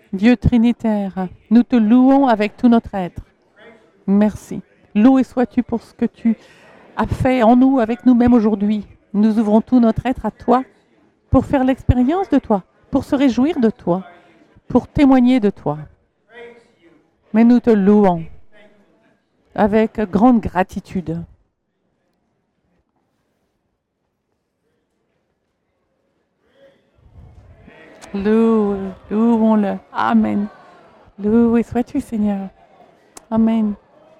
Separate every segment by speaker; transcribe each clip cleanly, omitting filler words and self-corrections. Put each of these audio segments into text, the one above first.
Speaker 1: Dieu Trinitaire, nous te louons avec tout notre être. Merci. Loué sois-tu pour ce que tu as fait en nous, avec nous-mêmes aujourd'hui. Nous ouvrons tout notre être à toi pour faire l'expérience de toi, pour se réjouir de toi, pour témoigner de toi. Mais nous te louons avec grande gratitude. Louons-le. Amen. Loué sois-tu, Seigneur. Amen.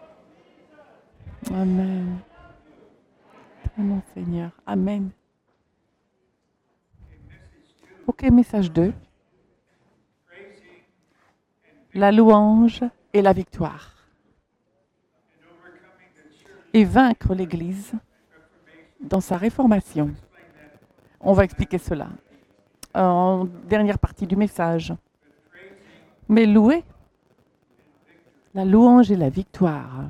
Speaker 1: Amen. Mon Seigneur. Amen. Ok, message 2. La louange et la victoire. Et vaincre l'Église dans sa réformation. On va expliquer cela en dernière partie du message. Mais louer, la louange et la victoire.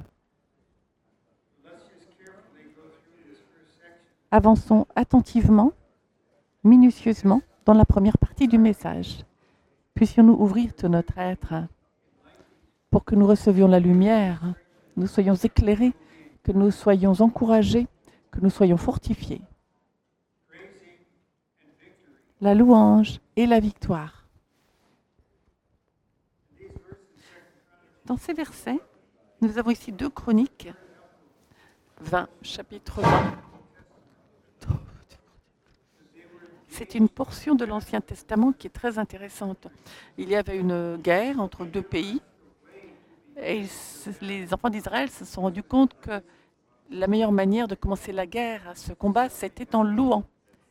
Speaker 1: Avançons attentivement, minutieusement, dans la première partie du message. Puissions-nous ouvrir tout notre être pour que nous recevions la lumière, nous soyons éclairés, que nous soyons encouragés, que nous soyons fortifiés. La louange et la victoire. Dans ces versets, nous avons ici 2 Chroniques 20, chapitre 20. C'est une portion de l'Ancien Testament qui est très intéressante. Il y avait une guerre entre 2 pays et les enfants d'Israël se sont rendus compte que la meilleure manière de commencer la guerre, ce combat, c'était en louant.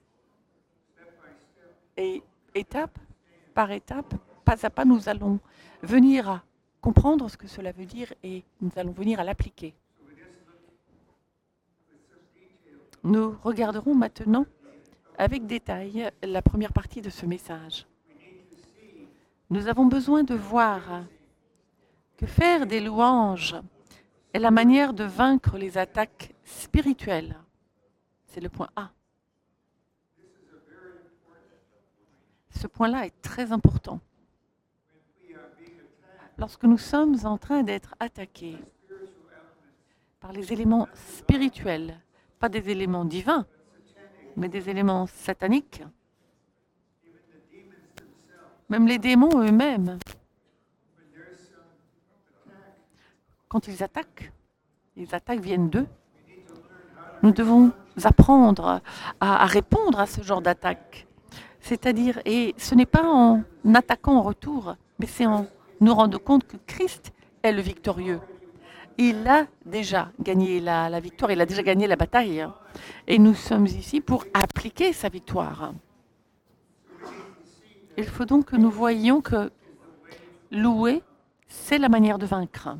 Speaker 1: Et étape par étape, pas à pas, nous allons venir à comprendre ce que cela veut dire et nous allons venir à l'appliquer. Nous regarderons maintenant avec détail la première partie de ce message. Nous avons besoin de voir que faire des louanges est la manière de vaincre les attaques spirituelles. C'est le point A. Ce point-là est très important. Lorsque nous sommes en train d'être attaqués par les éléments spirituels, pas des éléments divins, mais des éléments sataniques, même les démons eux-mêmes, quand ils attaquent, les attaques viennent d'eux. Nous devons apprendre à répondre à ce genre d'attaque. C'est-à-dire, et ce n'est pas en attaquant en retour, mais c'est en nous rendant compte que Christ est le victorieux. Il a déjà gagné la victoire, il a déjà gagné la bataille. Et nous sommes ici pour appliquer sa victoire. Il faut donc que nous voyions que louer, c'est la manière de vaincre.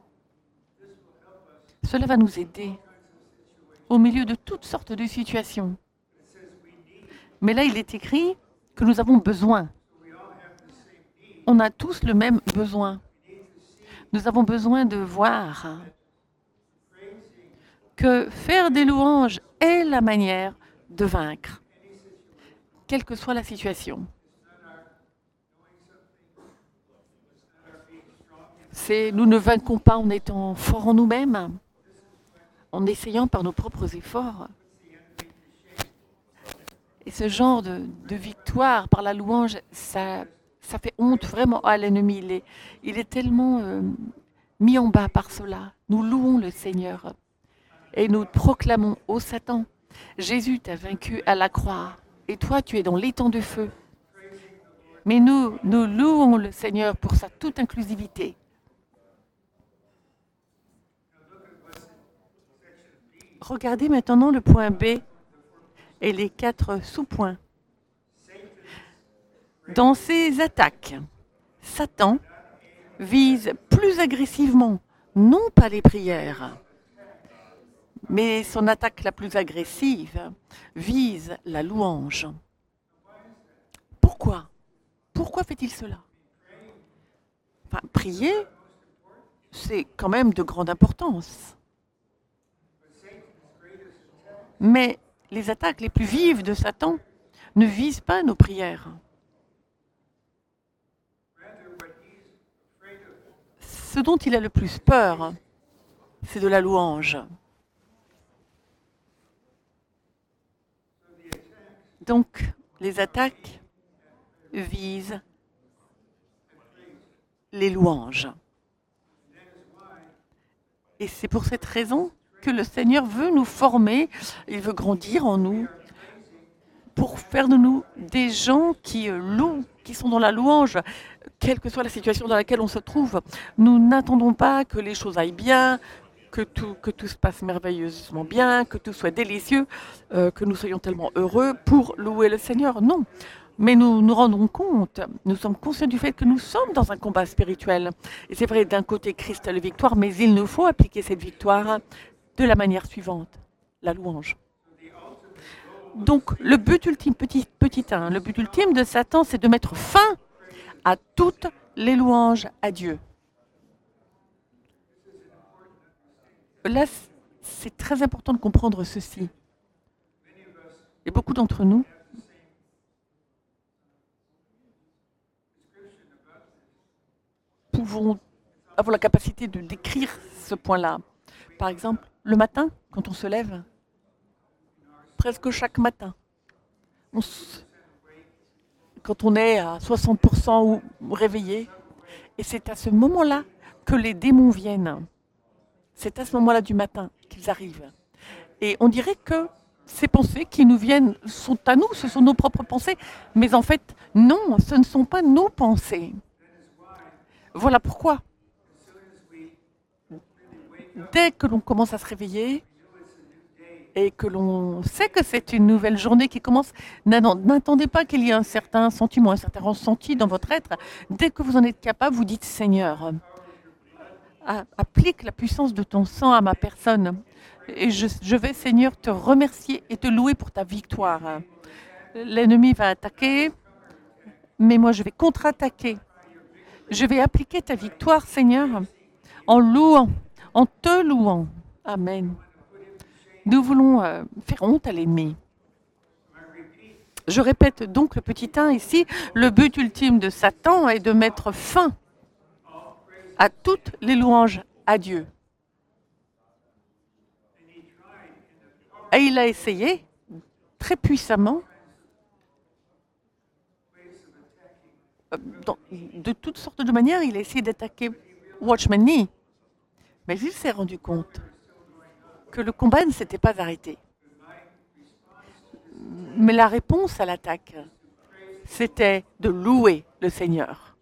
Speaker 1: Cela va nous aider au milieu de toutes sortes de situations. Mais là, il est écrit que nous avons besoin. On a tous le même besoin. Nous avons besoin de voir que faire des louanges est la manière de vaincre, quelle que soit la situation. Nous ne vainquons pas en étant forts en nous-mêmes, en essayant par nos propres efforts. Et ce genre de victoire par la louange, ça fait honte vraiment à l'ennemi. Il est tellement mis en bas par cela. Nous louons le Seigneur et nous proclamons ô Satan, Jésus t'a vaincu à la croix et toi tu es dans l'étang de feu. Mais nous louons le Seigneur pour sa toute inclusivité. Regardez maintenant le point B et les 4 sous-points. Dans ses attaques, Satan vise plus agressivement, non pas les prières, mais son attaque la plus agressive vise la louange. Pourquoi ? Pourquoi fait-il cela ? Prier, c'est quand même de grande importance. Mais les attaques les plus vives de Satan ne visent pas nos prières. Ce dont il a le plus peur, c'est de la louange. Donc, les attaques visent les louanges. Et c'est pour cette raison que le Seigneur veut nous former, il veut grandir en nous, pour faire de nous des gens qui louent, qui sont dans la louange, quelle que soit la situation dans laquelle on se trouve. Nous n'attendons pas que les choses aillent bien, que tout se passe merveilleusement bien, que tout soit délicieux, que nous soyons tellement heureux pour louer le Seigneur. Non. Mais nous nous rendons compte, nous sommes conscients du fait que nous sommes dans un combat spirituel. Et c'est vrai, d'un côté, Christ a la victoire, mais il nous faut appliquer cette victoire de la manière suivante, la louange. Donc, le but ultime, petit 1, le but ultime de Satan, c'est de mettre fin à toutes les louanges à Dieu. Là, c'est très important de comprendre ceci. Et beaucoup d'entre nous pouvons avoir la capacité de décrire ce point-là. Par exemple, le matin, quand on se lève, presque chaque matin, quand on est à 60% réveillé, et c'est à ce moment-là que les démons viennent. C'est à ce moment-là du matin qu'ils arrivent. Et on dirait que ces pensées qui nous viennent sont à nous, ce sont nos propres pensées. Mais en fait, non, ce ne sont pas nos pensées. Voilà pourquoi. Dès que l'on commence à se réveiller et que l'on sait que c'est une nouvelle journée qui commence, n'attendez pas qu'il y ait un certain sentiment, un certain ressenti dans votre être. Dès que vous en êtes capable, vous dites Seigneur, applique la puissance de ton sang à ma personne. Et je vais, Seigneur, te remercier et te louer pour ta victoire. L'ennemi va attaquer, mais moi je vais contre-attaquer. Je vais appliquer ta victoire, Seigneur, en louant, en te louant. Amen. Nous voulons faire honte à l'ennemi. Je répète donc le petit 1 ici, le but ultime de Satan est de mettre fin à toutes les louanges à Dieu. Et il a essayé très puissamment, de toutes sortes de manières, il a essayé d'attaquer Watchman Nee. Mais il s'est rendu compte que le combat ne s'était pas arrêté. Mais la réponse à l'attaque, c'était de louer le Seigneur.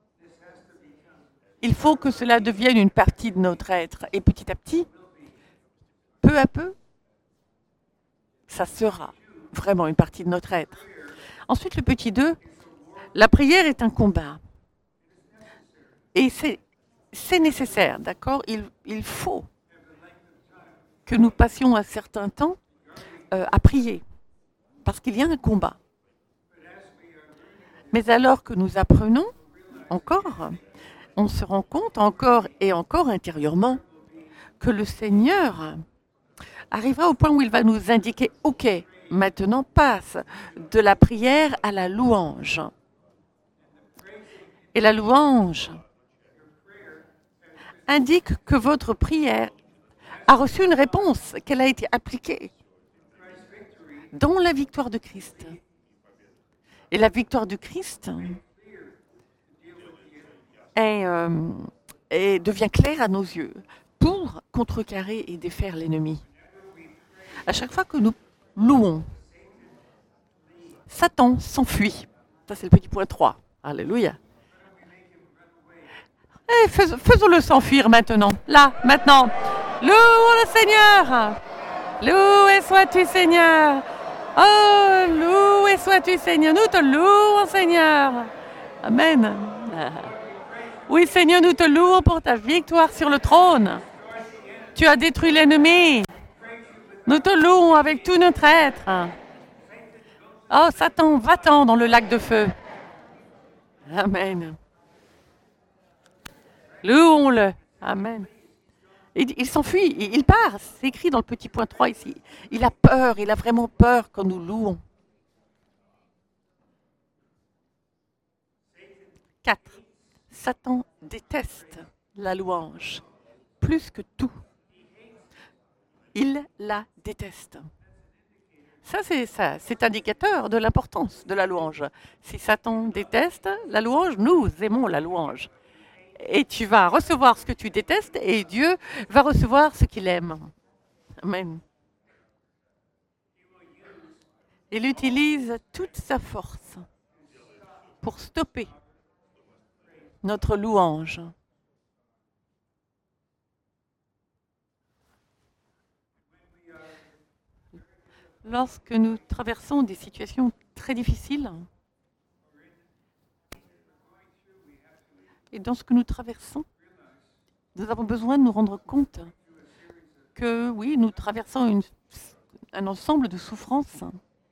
Speaker 1: Il faut que cela devienne une partie de notre être. Et petit à petit, peu à peu, ça sera vraiment une partie de notre être. Ensuite, le petit 2, la prière est un combat. Et c'est nécessaire, d'accord ? Il faut que nous passions un certain temps à prier, parce qu'il y a un combat. Mais alors que nous apprenons encore, on se rend compte encore et encore intérieurement que le Seigneur arrivera au point où il va nous indiquer « Ok, maintenant passe de la prière à la louange. » Et la louange indique que votre prière a reçu une réponse, qu'elle a été appliquée dans la victoire de Christ. Et la victoire du Christ devient claire à nos yeux pour contrecarrer et défaire l'ennemi. À chaque fois que nous louons, Satan s'enfuit. Ça, c'est le petit point 3. Alléluia. Et faisons-le s'enfuir maintenant. Là, maintenant. Louons le Seigneur. Loué sois-tu, Seigneur. Oh, loué sois-tu, Seigneur. Nous te louons, Seigneur. Amen. Oui, Seigneur, nous te louons pour ta victoire sur le trône. Tu as détruit l'ennemi. Nous te louons avec tout notre être. Oh, Satan, va-t'en dans le lac de feu. Amen. Louons-le. Amen. Il s'enfuit, il part. C'est écrit dans le petit point 3 ici. Il a peur, il a vraiment peur quand nous louons. 4. Satan déteste la louange, plus que tout. Il la déteste. Ça, c'est indicateur de l'importance de la louange. Si Satan déteste la louange, nous aimons la louange. Et tu vas recevoir ce que tu détestes et Dieu va recevoir ce qu'il aime. Amen. Il utilise toute sa force pour stopper notre louange. Lorsque nous traversons des situations très difficiles, et dans ce que nous traversons, nous avons besoin de nous rendre compte que oui, nous traversons un ensemble de souffrances.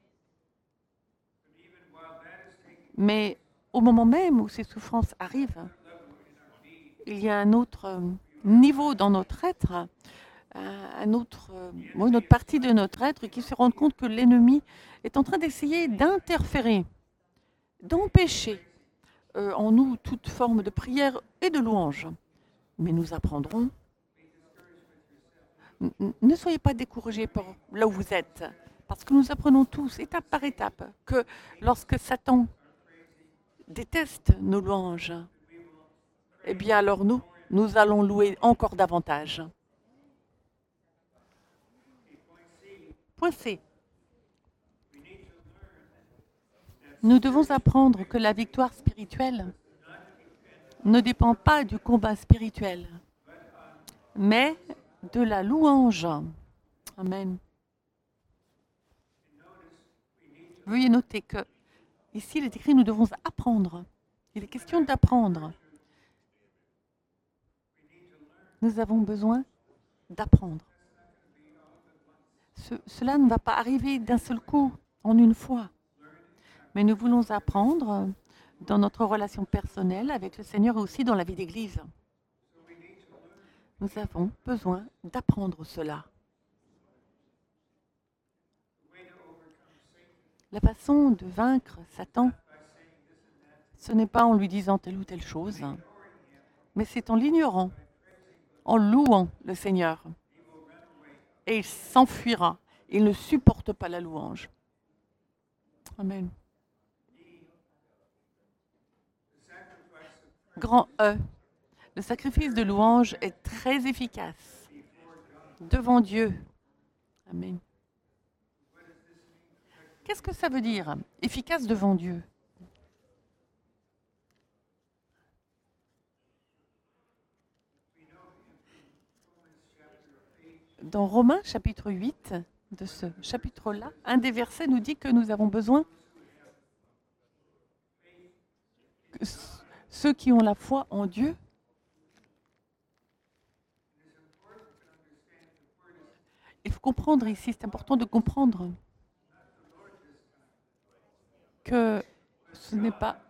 Speaker 1: Mais au moment même où ces souffrances arrivent, il y a un autre niveau dans notre être, une autre partie de notre être qui se rend compte que l'ennemi est en train d'essayer d'interférer, d'empêcher en nous toute forme de prière et de louange. Mais nous apprendrons. Ne soyez pas découragés par là où vous êtes, parce que nous apprenons tous, étape par étape, que lorsque Satan déteste nos louanges, eh bien alors nous allons louer encore davantage. Point C. Nous devons apprendre que la victoire spirituelle ne dépend pas du combat spirituel, mais de la louange. Amen. Veuillez noter que ici il est écrit nous devons apprendre. Il est question d'apprendre. Nous avons besoin d'apprendre. Cela ne va pas arriver d'un seul coup, en une fois. Mais nous voulons apprendre dans notre relation personnelle avec le Seigneur et aussi dans la vie d'Église. Nous avons besoin d'apprendre cela. La façon de vaincre Satan, ce n'est pas en lui disant telle ou telle chose, mais c'est en l'ignorant, en louant le Seigneur. Et il s'enfuira. Il ne supporte pas la louange. Amen. Grand E. Le sacrifice de louange est très efficace devant Dieu. Amen. Qu'est-ce que ça veut dire, efficace devant Dieu? Dans Romains chapitre 8, de ce chapitre-là, un des versets nous dit que nous avons besoin, que ceux qui ont la foi en Dieu, il faut comprendre ici, c'est important de comprendre que ce n'est pas,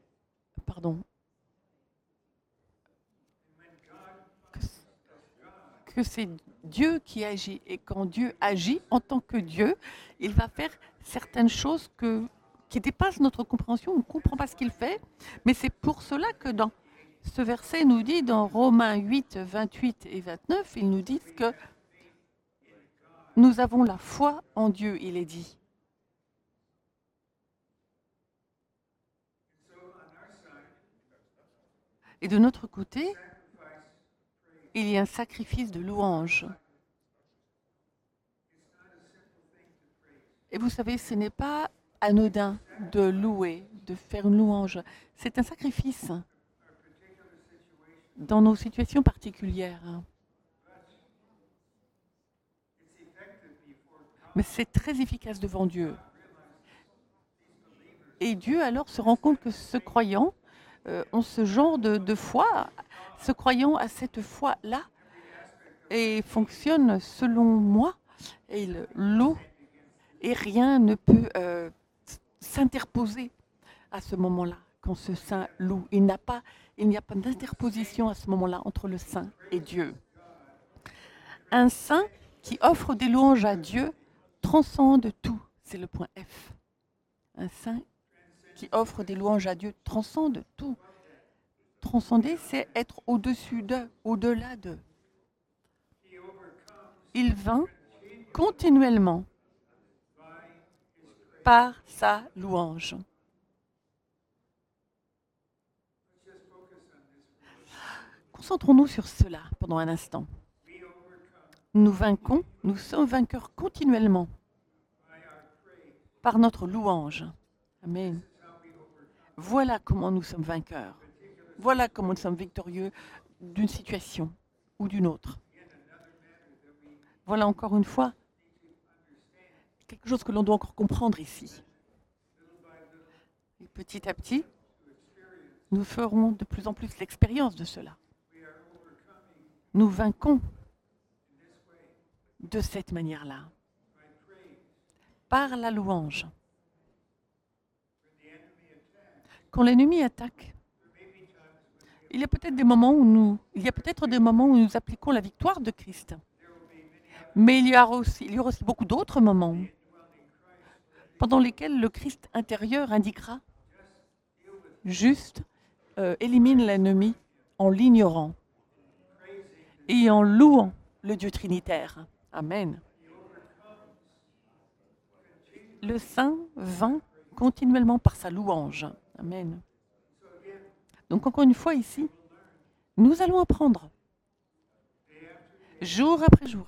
Speaker 1: que c'est Dieu qui agit. Et quand Dieu agit en tant que Dieu, il va faire certaines choses qui dépassent notre compréhension. On ne comprend pas ce qu'il fait. Mais c'est pour cela que dans ce verset nous dit, dans Romains 8, 28 et 29, ils nous disent que nous avons la foi en Dieu, il est dit. Et de notre côté, il y a un sacrifice de louange. Et vous savez, ce n'est pas anodin de louer, de faire une louange. C'est un sacrifice dans nos situations particulières. Mais c'est très efficace devant Dieu. Et Dieu alors se rend compte que ce croyant ont ce genre de foi, ce croyant a cette foi-là et fonctionne selon moi, et il loue, et rien ne peut s'interposer à ce moment-là, quand ce saint loue. Il n'y a pas d'interposition à ce moment-là entre le saint et Dieu. Un saint qui offre des louanges à Dieu transcende tout, c'est le point F. Un saint qui offre des louanges à Dieu transcende tout. Transcender, c'est être au-dessus d'eux, au-delà d'eux. Il vint continuellement par sa louange. Concentrons-nous sur cela pendant un instant. Nous vainquons, nous sommes vainqueurs continuellement par notre louange. Amen. Voilà comment nous sommes vainqueurs. Voilà comment nous sommes victorieux d'une situation ou d'une autre. Voilà encore une fois quelque chose que l'on doit encore comprendre ici. Et petit à petit, nous ferons de plus en plus l'expérience de cela. Nous vainquons de cette manière-là, par la louange. Quand l'ennemi attaque, il y a peut-être des moments où nous appliquons la victoire de Christ. Mais il y aura aussi beaucoup d'autres moments pendant lesquels le Christ intérieur indiquera juste élimine l'ennemi en l'ignorant et en louant le Dieu trinitaire. Amen. Le Saint vint continuellement par sa louange. Amen. Donc encore une fois ici, nous allons apprendre jour après jour.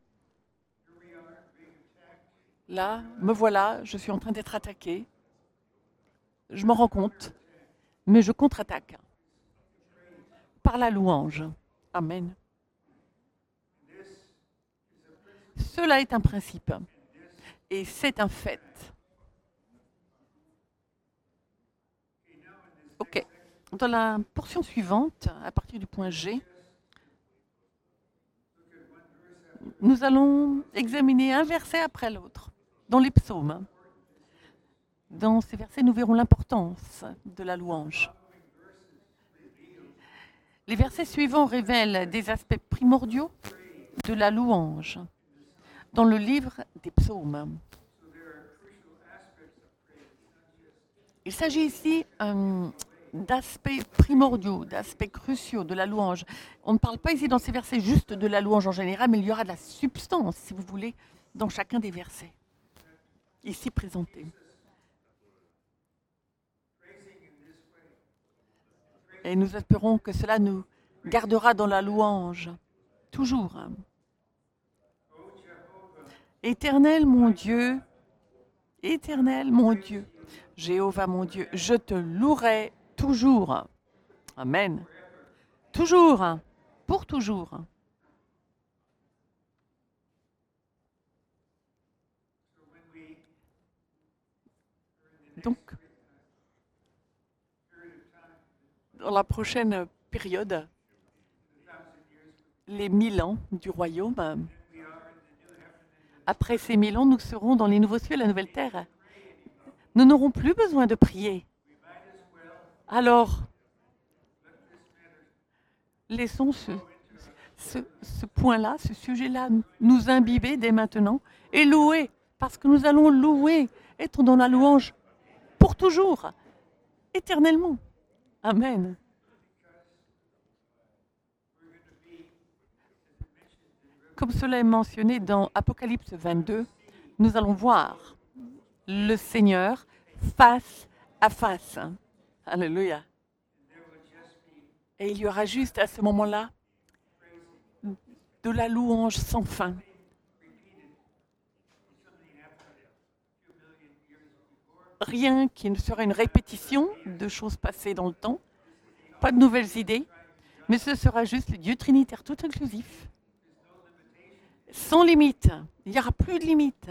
Speaker 1: Là, me voilà, je suis en train d'être attaqué. Je m'en rends compte, mais je contre-attaque par la louange. Amen. Cela est un principe et c'est un fait. Ok. Dans la portion suivante, à partir du point G, nous allons examiner un verset après l'autre dans les psaumes. Dans ces versets, nous verrons l'importance de la louange. Les versets suivants révèlent des aspects primordiaux de la louange dans le livre des psaumes. Il s'agit ici d'aspects primordiaux, d'aspects cruciaux de la louange. On ne parle pas ici dans ces versets juste de la louange en général, mais il y aura de la substance, si vous voulez, dans chacun des versets ici présentés. Et nous espérons que cela nous gardera dans la louange, toujours. Éternel mon Dieu, Jéhovah mon Dieu, je te louerai toujours. Amen. Toujours, pour toujours. Donc, dans la prochaine période, les 1000 ans du royaume, après ces 1000 ans, nous serons dans les nouveaux cieux et la nouvelle terre. Nous n'aurons plus besoin de prier. Alors, laissons ce point-là, ce sujet-là, nous imbiber dès maintenant et louer, parce que nous allons louer, être dans la louange pour toujours, éternellement. Amen. Comme cela est mentionné dans Apocalypse 22, nous allons voir le Seigneur face à face. Alléluia. Et il y aura juste à ce moment-là de la louange sans fin. Rien qui ne sera une répétition de choses passées dans le temps, pas de nouvelles idées, mais ce sera juste le Dieu trinitaire tout inclusif, sans limite. Il n'y aura plus de limite.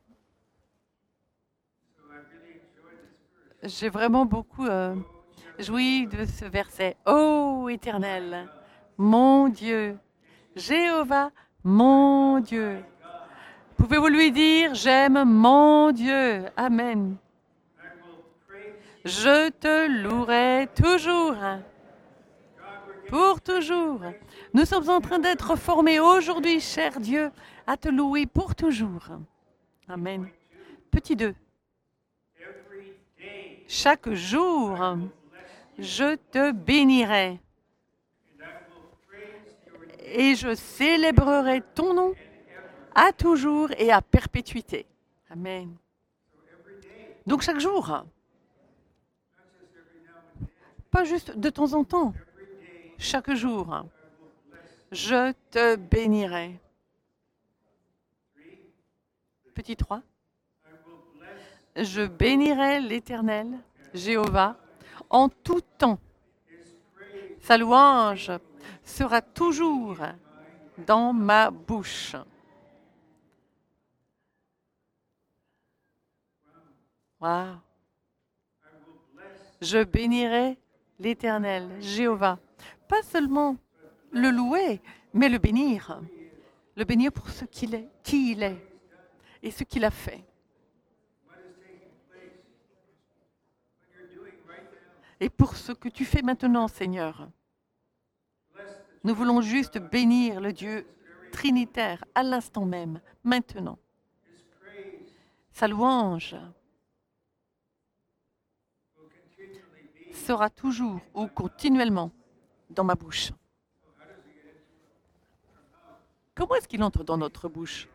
Speaker 1: J'ai vraiment beaucoup joui de ce verset. Ô Éternel, mon Dieu, Jéhovah, mon Dieu. Pouvez-vous lui dire, j'aime mon Dieu. Amen. Je te louerai toujours. Pour toujours. Nous sommes en train d'être formés aujourd'hui, cher Dieu, à te louer pour toujours. Amen. Petit 2. Chaque jour, Je te bénirai et je célébrerai ton nom à toujours et à perpétuité. Amen. Donc chaque jour, pas juste de temps en temps, chaque jour, je te bénirai. Petit 3. Je bénirai l'Éternel, Jéhovah, en tout temps. Sa louange sera toujours dans ma bouche. Wow. Je bénirai l'Éternel, Jéhovah. Pas seulement le louer, mais le bénir. Le bénir pour ce qu'il est, qui il est et ce qu'il a fait. Et pour ce que tu fais maintenant, Seigneur. Nous voulons juste bénir le Dieu trinitaire à l'instant même, maintenant. Sa louange sera toujours ou continuellement dans ma bouche. Comment est-ce qu'il entre dans notre bouche?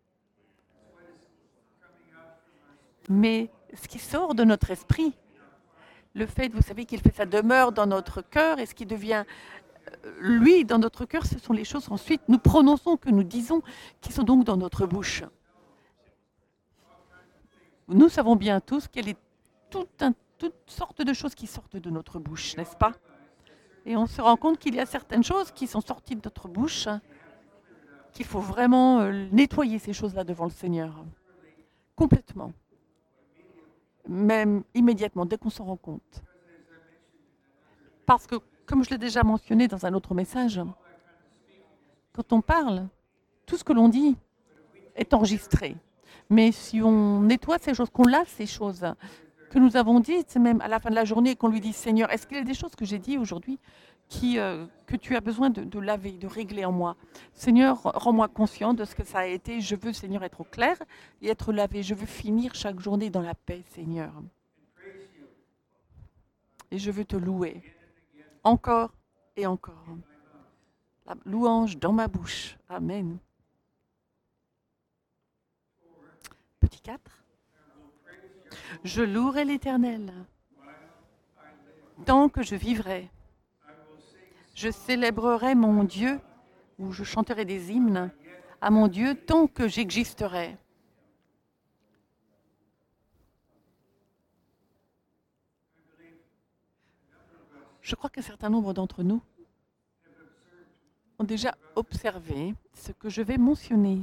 Speaker 1: Mais ce qui sort de notre esprit, le fait, vous savez, qu'il fait sa demeure dans notre cœur et ce qui devient lui dans notre cœur, ce sont les choses ensuite nous prononçons, que nous disons, qui sont donc dans notre bouche. Nous savons bien tous quelle est toutes sortes de choses qui sortent de notre bouche, n'est-ce pas? Et on se rend compte qu'il y a certaines choses qui sont sorties de notre bouche, qu'il faut vraiment nettoyer ces choses-là devant le Seigneur. Complètement. Même immédiatement, dès qu'on s'en rend compte. Parce que, comme je l'ai déjà mentionné dans un autre message, quand on parle, tout ce que l'on dit est enregistré. Mais si on nettoie ces choses, qu'on lave ces choses que nous avons dites, même à la fin de la journée, qu'on lui dit, Seigneur, est-ce qu'il y a des choses que j'ai dit aujourd'hui que tu as besoin de laver, de régler en moi? Seigneur, rends-moi conscient de ce que ça a été. Je veux, Seigneur, être au clair et être lavé. Je veux finir chaque journée dans la paix, Seigneur. Et je veux te louer encore et encore. La louange dans ma bouche. Amen. Petit 4. Je louerai l'Éternel tant que je vivrai. Je célébrerai mon Dieu, ou je chanterai des hymnes à mon Dieu tant que j'existerai. Je crois qu'un certain nombre d'entre nous ont déjà observé ce que je vais mentionner.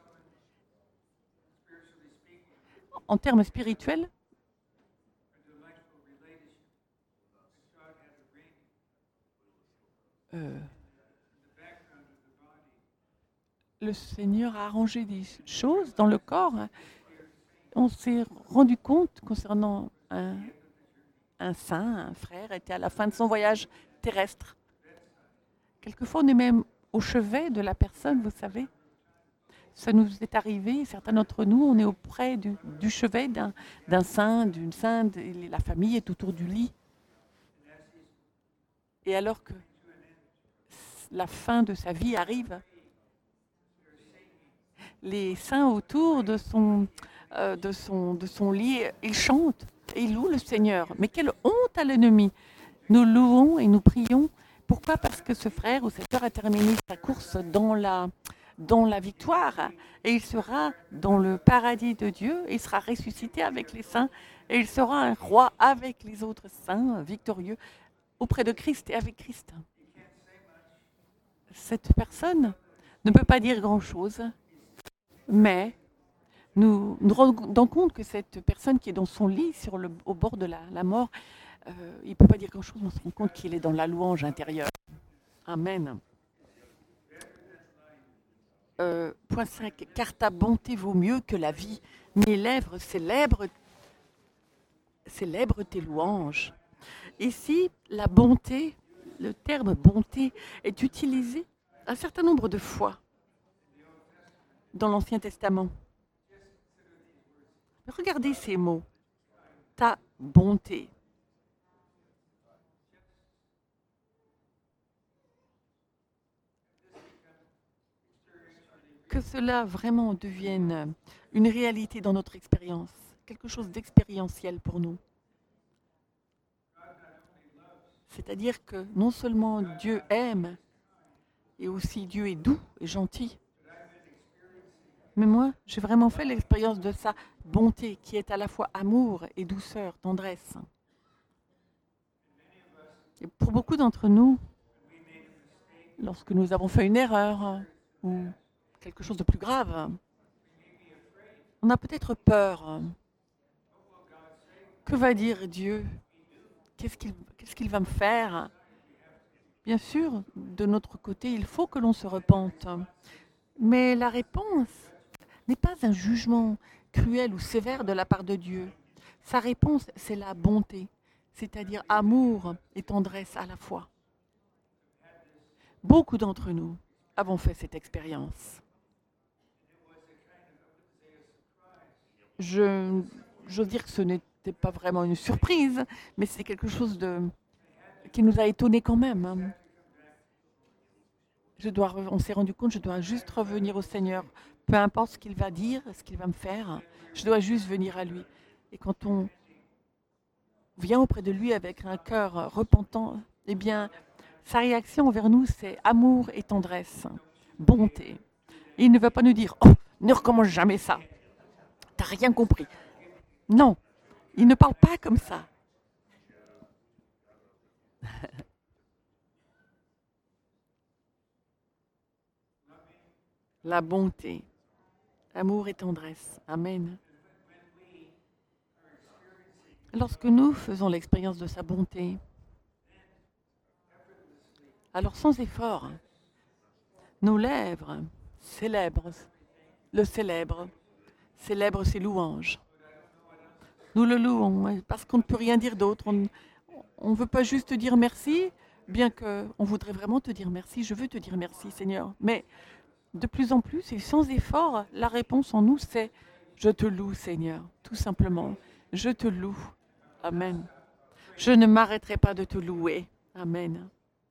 Speaker 1: En termes spirituels, le Seigneur a arrangé des choses dans le corps. On s'est rendu compte concernant un saint, un frère, était à la fin de son voyage terrestre. Quelquefois, on est même au chevet de la personne, vous savez. Ça nous est arrivé, certains d'entre nous, on est auprès du chevet d'un saint, d'une sainte, et la famille est autour du lit. Et alors que la fin de sa vie arrive, les saints autour de son lit, ils chantent et ils louent le Seigneur. Mais quelle honte à l'ennemi! Nous louons et nous prions. Pourquoi? Parce que ce frère ou cette sœur a terminé sa course dans la victoire et il sera dans le paradis de Dieu, il sera ressuscité avec les saints et il sera un roi avec les autres saints victorieux auprès de Christ et avec Christ. Cette personne ne peut pas dire grand-chose, mais nous nous rendons compte que cette personne qui est dans son lit au bord de la mort, il ne peut pas dire grand-chose, mais on se rend compte qu'il est dans la louange intérieure. Amen. Point 5. Car ta bonté vaut mieux que la vie. Mes lèvres célèbrent tes louanges. Ici, la bonté, le terme bonté est utilisé un certain nombre de fois dans l'Ancien Testament. Regardez ces mots. Ta bonté. que cela vraiment devienne une réalité dans notre expérience, quelque chose d'expérientiel pour nous. C'est-à-dire que non seulement Dieu aime, et aussi Dieu est doux et gentil, mais moi, j'ai vraiment fait l'expérience de sa bonté qui est à la fois amour et douceur, tendresse. Et pour beaucoup d'entre nous, lorsque nous avons fait une erreur ou quelque chose de plus grave, on a peut-être peur. Que va dire Dieu? Qu'est-ce qu'il va me faire? Bien sûr, de notre côté, il faut que l'on se repente. Mais la réponse n'est pas un jugement cruel ou sévère de la part de Dieu. Sa réponse, c'est la bonté, c'est-à-dire amour et tendresse à la fois. Beaucoup d'entre nous avons fait cette expérience. J'ose dire que ce n'était pas vraiment une surprise, mais c'est quelque chose qui nous a étonnés quand même. On s'est rendu compte, je dois juste revenir au Seigneur. Peu importe ce qu'il va dire, ce qu'il va me faire, je dois juste venir à lui. Et quand on vient auprès de lui avec un cœur repentant, eh bien, sa réaction envers nous, c'est amour et tendresse, bonté. Et il ne va pas nous dire « Oh, ne recommence jamais ça. T'as rien compris. » Non, il ne parle pas comme ça. La bonté, amour et tendresse. Amen. Lorsque nous faisons l'expérience de sa bonté, alors sans effort, nos lèvres célèbrent ses louanges. Nous le louons parce qu'on ne peut rien dire d'autre. On ne veut pas juste te dire merci, bien qu'on voudrait vraiment te dire merci. Je veux te dire merci, Seigneur. Mais de plus en plus et sans effort, la réponse en nous, c'est « Je te loue, Seigneur », tout simplement. Je te loue. Amen. Je ne m'arrêterai pas de te louer. Amen.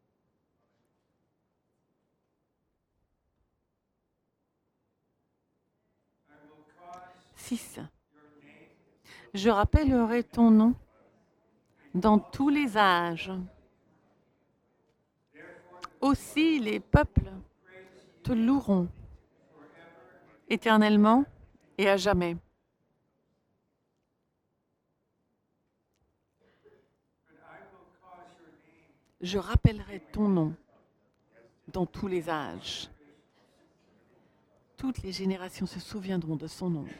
Speaker 1: Six. Je rappellerai ton nom dans tous les âges. Aussi les peuples te loueront éternellement et à jamais. Je rappellerai ton nom dans tous les âges. Toutes les générations se souviendront de son nom.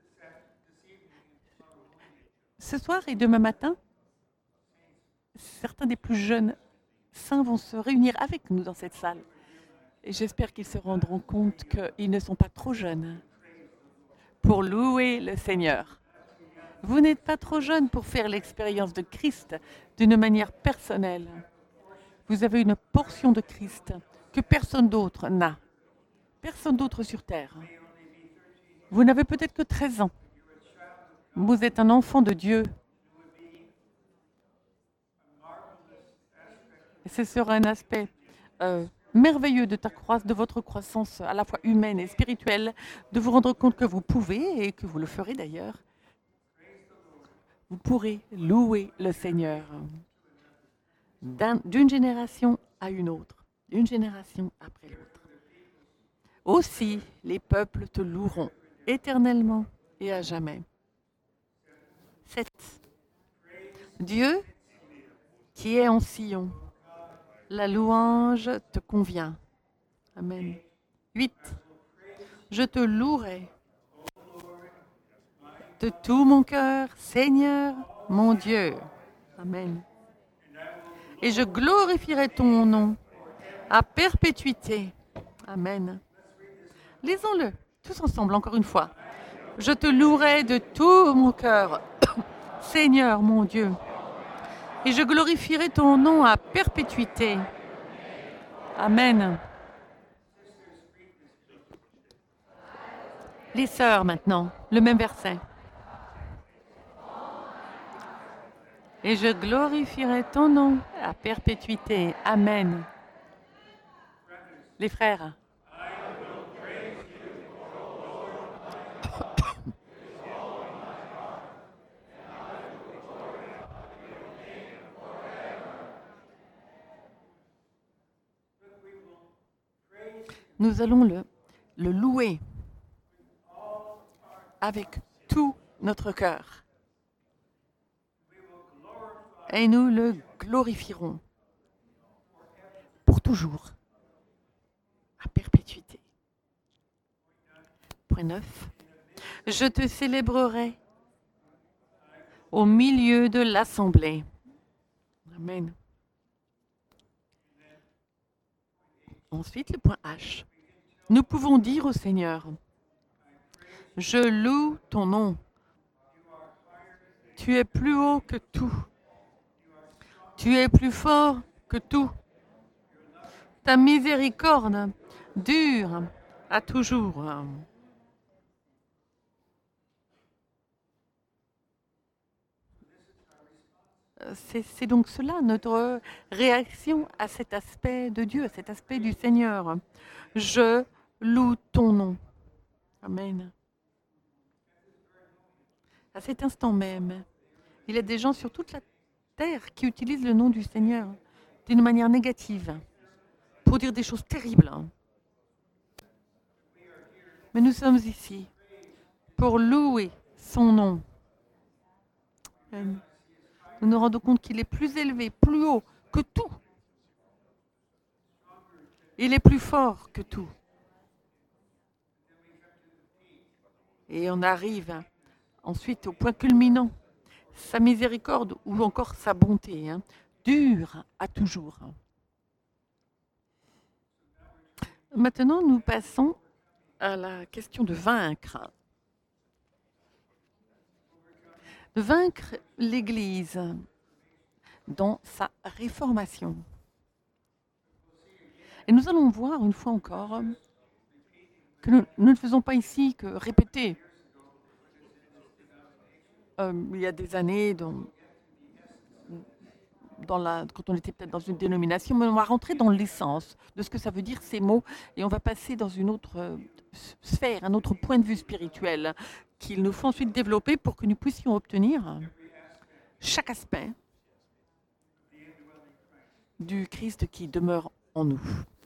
Speaker 1: Ce soir et demain matin, certains des plus jeunes saints vont se réunir avec nous dans cette salle. Et j'espère qu'ils se rendront compte qu'ils ne sont pas trop jeunes pour louer le Seigneur. Vous n'êtes pas trop jeune pour faire l'expérience de Christ d'une manière personnelle. Vous avez une portion de Christ que personne d'autre n'a. Personne d'autre sur terre. Vous n'avez peut-être que 13 ans. Vous êtes un enfant de Dieu. Et ce sera un aspect merveilleux de votre croissance à la fois humaine et spirituelle, de vous rendre compte que vous pouvez, et que vous le ferez d'ailleurs, vous pourrez louer le Seigneur d'une génération à une autre, d'une génération après l'autre. Aussi, les peuples te loueront éternellement et à jamais. 7. Dieu qui est en Sion, la louange te convient. Amen. 8. Je te louerai de tout mon cœur, Seigneur, mon Dieu. Amen. Et je glorifierai ton nom à perpétuité. Amen. Lisons-le tous ensemble encore une fois. Je te louerai de tout mon cœur, Seigneur, mon Dieu. Et je glorifierai ton nom à perpétuité. Amen. Les sœurs maintenant, le même verset. Et je glorifierai ton nom à perpétuité. Amen. Les frères. Nous allons le louer avec tout notre cœur. Et nous le glorifierons pour toujours, à perpétuité. Point 9. Je te célébrerai au milieu de l'assemblée. Amen. Ensuite, le point H. Nous pouvons dire au Seigneur, je loue ton nom. Tu es plus haut que tout. Tu es plus fort que tout. Ta miséricorde dure à toujours. C'est donc cela notre réaction à cet aspect de Dieu, à cet aspect du Seigneur. Je loue ton nom. Amen. À cet instant même, il y a des gens sur toute la terre qui utilisent le nom du Seigneur d'une manière négative pour dire des choses terribles. Mais nous sommes ici pour louer son nom. Amen. Nous nous rendons compte qu'il est plus élevé, plus haut que tout. Il est plus fort que tout. Et on arrive ensuite au point culminant. Sa miséricorde ou encore sa bonté dure à toujours. Maintenant, nous passons à la question de vaincre. De vaincre l'Église dans sa réformation. Et nous allons voir une fois encore que nous ne faisons pas ici que répéter. Il y a des années, quand on était peut-être dans une dénomination, mais on va rentrer dans l'essence de ce que ça veut dire ces mots et on va passer dans une autre sphère, un autre point de vue spirituel qu'il nous faut ensuite développer pour que nous puissions obtenir chaque aspect du Christ qui demeure en nous.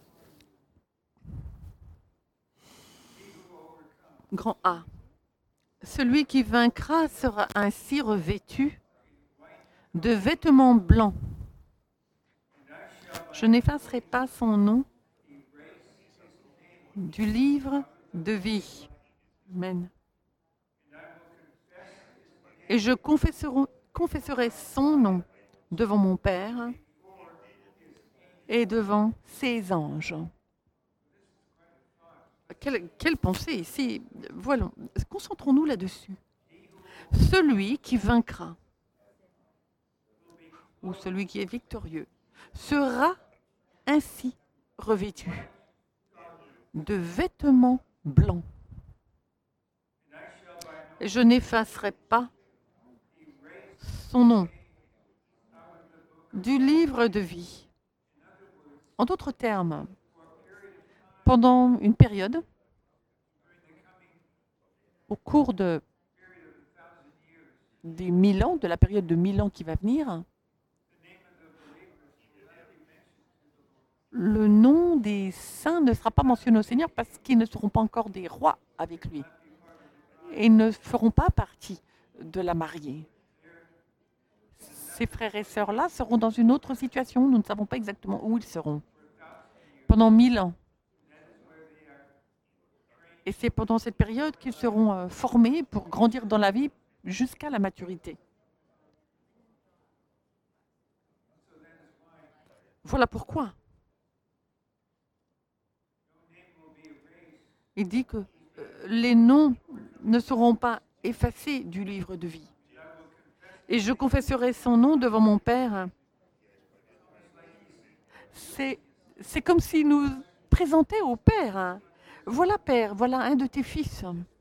Speaker 1: Grand A. Celui qui vaincra sera ainsi revêtu de vêtements blancs. Je n'effacerai pas son nom du livre de vie. Amen. Et je confesserai son nom devant mon Père et devant ses anges. Quelle pensée ici. Voilà, concentrons-nous là-dessus. Celui qui vaincra, ou celui qui est victorieux, sera ainsi revêtu de vêtements blancs. Et je n'effacerai pas son nom du livre de vie. En d'autres termes, pendant une période, au cours des 1000 ans, de la période de 1000 ans qui va venir, le nom des saints ne sera pas mentionné au Seigneur parce qu'ils ne seront pas encore des rois avec lui. Et ne feront pas partie de la mariée. Ces frères et sœurs-là seront dans une autre situation. Nous ne savons pas exactement où ils seront. Pendant 1000 ans. Et c'est pendant cette période qu'ils seront formés pour grandir dans la vie jusqu'à la maturité. Voilà pourquoi il dit que les noms ne seront pas effacés du livre de vie. Et je confesserai son nom devant mon Père. C'est comme s'il nous présentait au Père. Voilà, Père, voilà un de tes fils.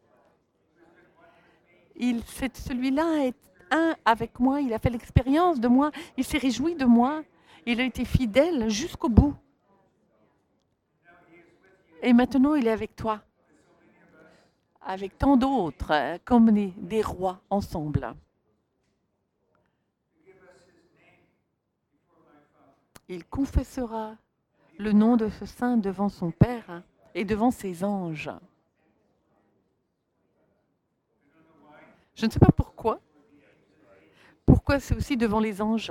Speaker 1: Celui-là est un avec moi, il a fait l'expérience de moi, il s'est réjoui de moi, il a été fidèle jusqu'au bout. Et maintenant, il est avec toi, avec tant d'autres, comme des rois ensemble. Il confessera le nom de ce saint devant son Père et devant ses anges. Je ne sais pas pourquoi. Pourquoi c'est aussi devant les anges?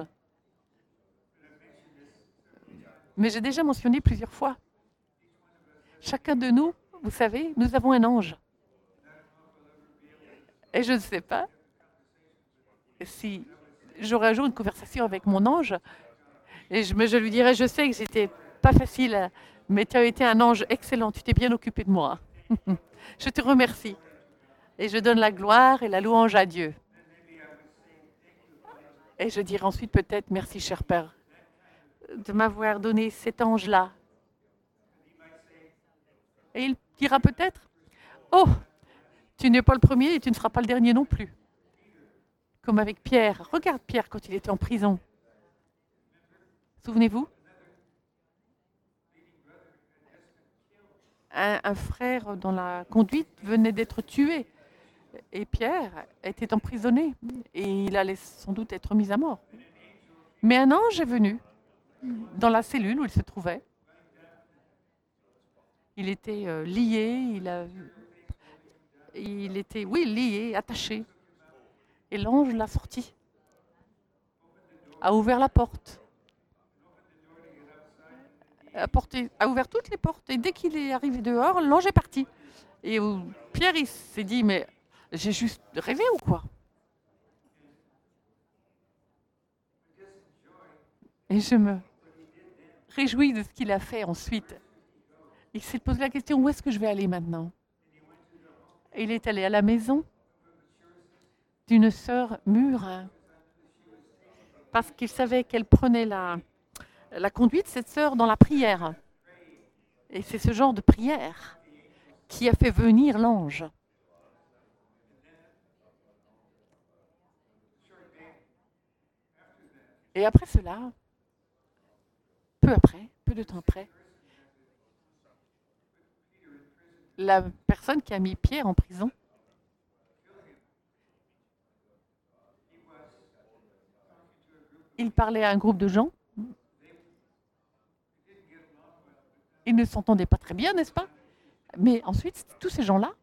Speaker 1: Mais j'ai déjà mentionné plusieurs fois. Chacun de nous, vous savez, nous avons un ange. Et je ne sais pas si j'aurais un jour une conversation avec mon ange et je lui dirais, je sais que j'étais pas facile, mais tu as été un ange excellent, tu t'es bien occupé de moi. Je te remercie. Et je donne la gloire et la louange à Dieu. Et je dirai ensuite peut-être, merci cher Père, de m'avoir donné cet ange-là. Et il dira peut-être, oh, tu n'es pas le premier et tu ne seras pas le dernier non plus. Comme avec Pierre. Regarde Pierre quand il était en prison. Souvenez-vous? Un frère dans la conduite venait d'être tué. Et Pierre était emprisonné. Et il allait sans doute être mis à mort. Mais un ange est venu dans la cellule où il se trouvait. Il était lié, il était, oui, lié, attaché. Et l'ange l'a sorti, a ouvert la porte, a ouvert toutes les portes. Et dès qu'il est arrivé dehors, l'ange est parti. Et Pierre, il s'est dit, mais j'ai juste rêvé ou quoi? Et je me réjouis de ce qu'il a fait ensuite. Il s'est posé la question, où est-ce que je vais aller maintenant? Et il est allé à la maison d'une sœur mûre, parce qu'il savait qu'elle prenait la conduite, cette sœur, dans la prière. Et c'est ce genre de prière qui a fait venir l'ange. Et après cela, peu de temps après, la personne qui a mis Pierre en prison, il parlait à un groupe de gens. Ils ne s'entendaient pas très bien, n'est-ce pas? Mais ensuite, tous ces gens-là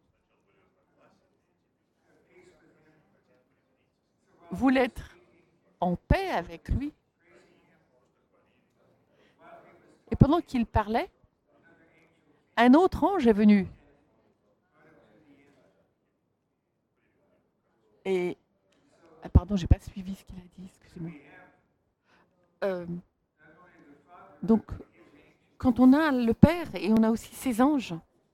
Speaker 1: voulaient être en paix avec lui. Et pendant qu'il parlait, un autre ange est venu. Et, pardon, j'ai pas suivi ce qu'il a dit, excusez-moi. Donc, quand on a le Père et on a aussi ses anges,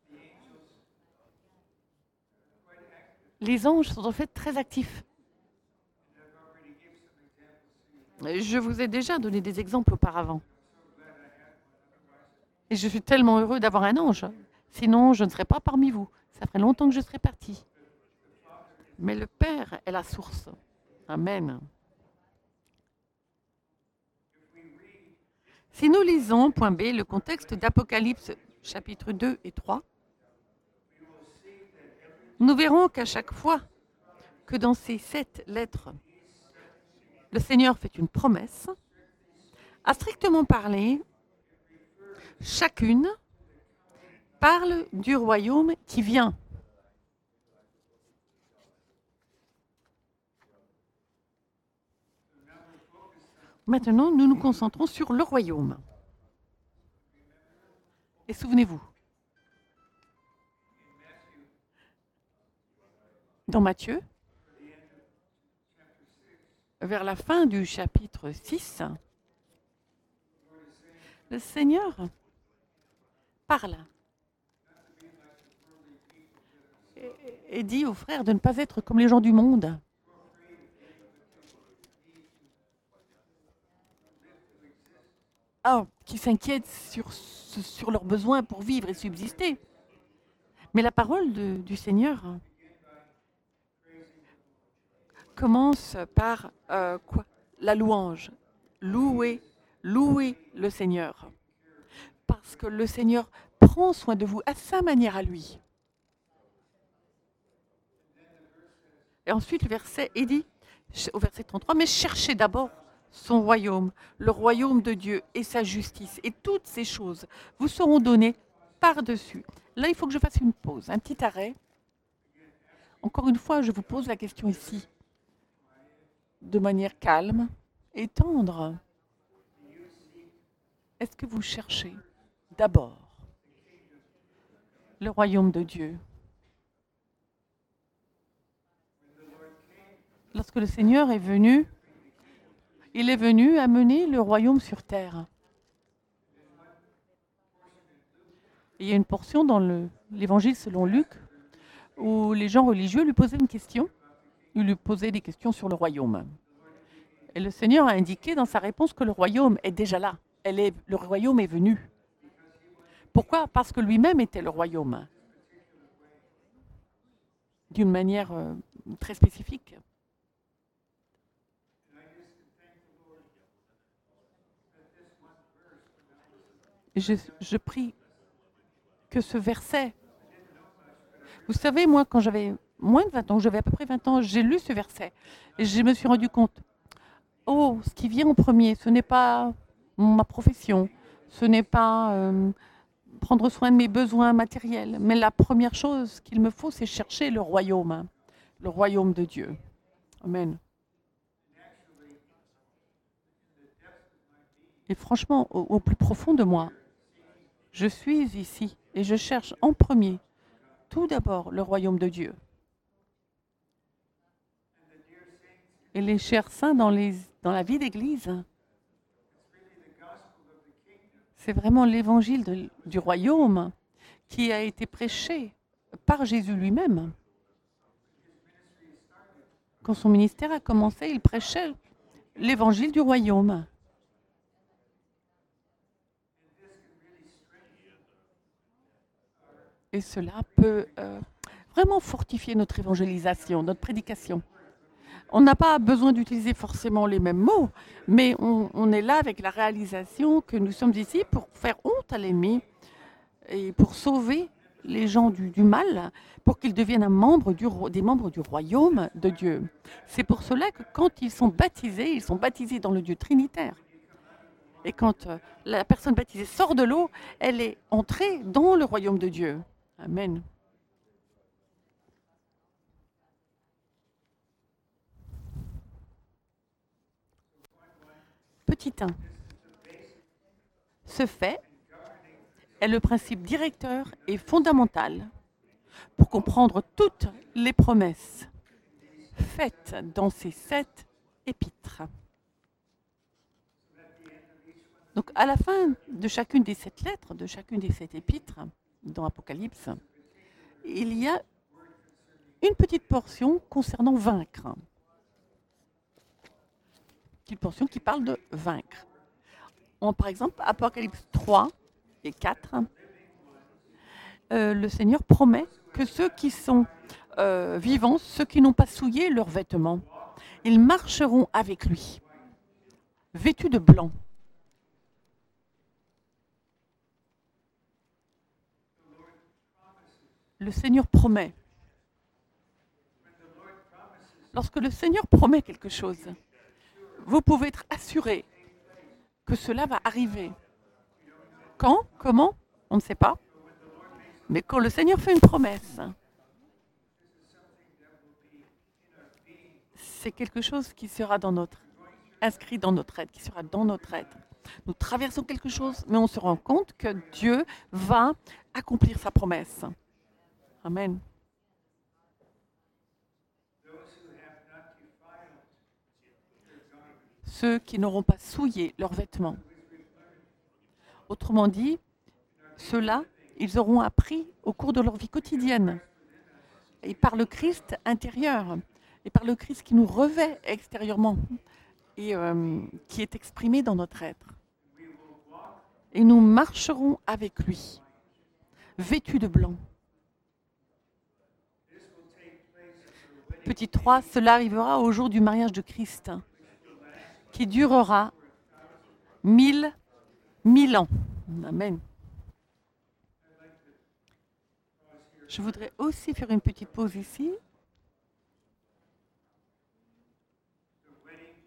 Speaker 1: les anges sont en fait très actifs. Je vous ai déjà donné des exemples auparavant. Et je suis tellement heureux d'avoir un ange. Sinon, je ne serais pas parmi vous. Ça ferait longtemps que je serais partie. Mais le Père est la source. Amen. Si nous lisons, point B, le contexte d'Apocalypse, chapitres 2 et 3, nous verrons qu'à chaque fois que dans ces 7 lettres, le Seigneur fait une promesse, à strictement parler, chacune parle du royaume qui vient. Maintenant, nous nous concentrons sur le royaume. Et souvenez-vous, dans Matthieu, vers la fin du chapitre 6, le Seigneur parle et dit aux frères de ne pas être comme les gens du monde. Qui s'inquiètent sur leurs besoins pour vivre et subsister. Mais la parole du Seigneur commence par quoi? La louange. Louez le Seigneur. Parce que le Seigneur prend soin de vous à sa manière à lui. Et ensuite, le verset est dit, au verset 33, mais cherchez d'abord son royaume, le royaume de Dieu et sa justice, et toutes ces choses vous seront données par-dessus. Là, il faut que je fasse une pause, un petit arrêt. Encore une fois, je vous pose la question ici, de manière calme et tendre. Est-ce que vous cherchez d'abord le royaume de Dieu? Lorsque le Seigneur est venu, il est venu amener le royaume sur terre. Il y a une portion dans l'évangile selon Luc où les gens religieux lui posaient une question. Ils lui posaient des questions sur le royaume. Et le Seigneur a indiqué dans sa réponse que le royaume est déjà là. Le royaume est venu. Pourquoi? Parce que lui-même était le royaume. D'une manière très spécifique. Je prie que ce verset... Vous savez, moi, quand j'avais moins de 20 ans, j'avais à peu près 20 ans, j'ai lu ce verset. Et je me suis rendu compte, oh, ce qui vient en premier, ce n'est pas ma profession, ce n'est pas prendre soin de mes besoins matériels, mais la première chose qu'il me faut, c'est chercher le royaume de Dieu. Amen. Et franchement, au plus profond de moi, je suis ici et je cherche en premier, tout d'abord, le royaume de Dieu. Et les chers saints dans la vie d'Église, c'est vraiment l'évangile du royaume qui a été prêché par Jésus lui-même. Quand son ministère a commencé, il prêchait l'évangile du royaume. Et cela peut vraiment fortifier notre évangélisation, notre prédication. On n'a pas besoin d'utiliser forcément les mêmes mots, mais on est là avec la réalisation que nous sommes ici pour faire honte à l'ennemi et pour sauver les gens du mal, pour qu'ils deviennent des membres du royaume de Dieu. C'est pour cela que quand ils sont baptisés dans le Dieu trinitaire. Et quand la personne baptisée sort de l'eau, elle est entrée dans le royaume de Dieu. Amen. Petit 1. Ce fait est le principe directeur et fondamental pour comprendre toutes les promesses faites dans ces 7 épîtres. Donc, à la fin de chacune des 7 lettres, de chacune des 7 épîtres, dans Apocalypse, il y a une petite portion concernant vaincre. Une petite portion qui parle de vaincre. Par exemple, Apocalypse 3 et 4, le Seigneur promet que ceux qui sont vivants, ceux qui n'ont pas souillé leurs vêtements, ils marcheront avec lui, vêtus de blanc. Le Seigneur promet. Lorsque le Seigneur promet quelque chose, vous pouvez être assuré que cela va arriver. Quand? Comment? On ne sait pas. Mais quand le Seigneur fait une promesse, c'est quelque chose qui sera inscrit dans notre être, qui sera dans notre être. Nous traversons quelque chose, mais on se rend compte que Dieu va accomplir sa promesse. Amen. Ceux qui n'auront pas souillé leurs vêtements. Autrement dit, ceux-là, ils auront appris au cours de leur vie quotidienne. Et par le Christ intérieur, et par le Christ qui nous revêt extérieurement, et qui est exprimé dans notre être. Et nous marcherons avec lui, vêtus de blanc. Petit 3, cela arrivera au jour du mariage de Christ, qui durera 1000 ans. Amen. Je voudrais aussi faire une petite pause ici.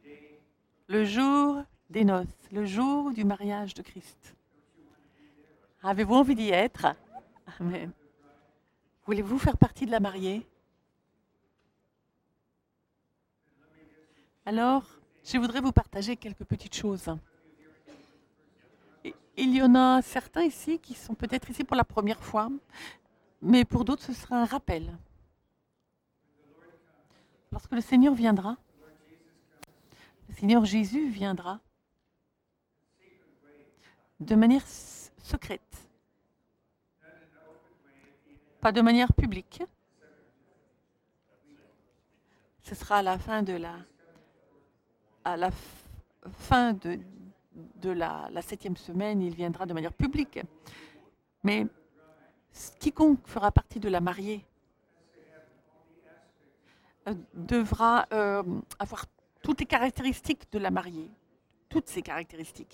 Speaker 1: Le jour des noces, le jour du mariage de Christ. Avez-vous envie d'y être? Amen. Voulez-vous faire partie de la mariée? Alors, je voudrais vous partager quelques petites choses. Il y en a certains ici qui sont peut-être ici pour la première fois, mais pour d'autres, ce sera un rappel. Lorsque le Seigneur viendra, le Seigneur Jésus viendra de manière secrète, pas de manière publique. Ce sera à la fin de la 7e semaine, il viendra de manière publique. Mais quiconque fera partie de la mariée devra avoir toutes les caractéristiques de la mariée, toutes ces caractéristiques.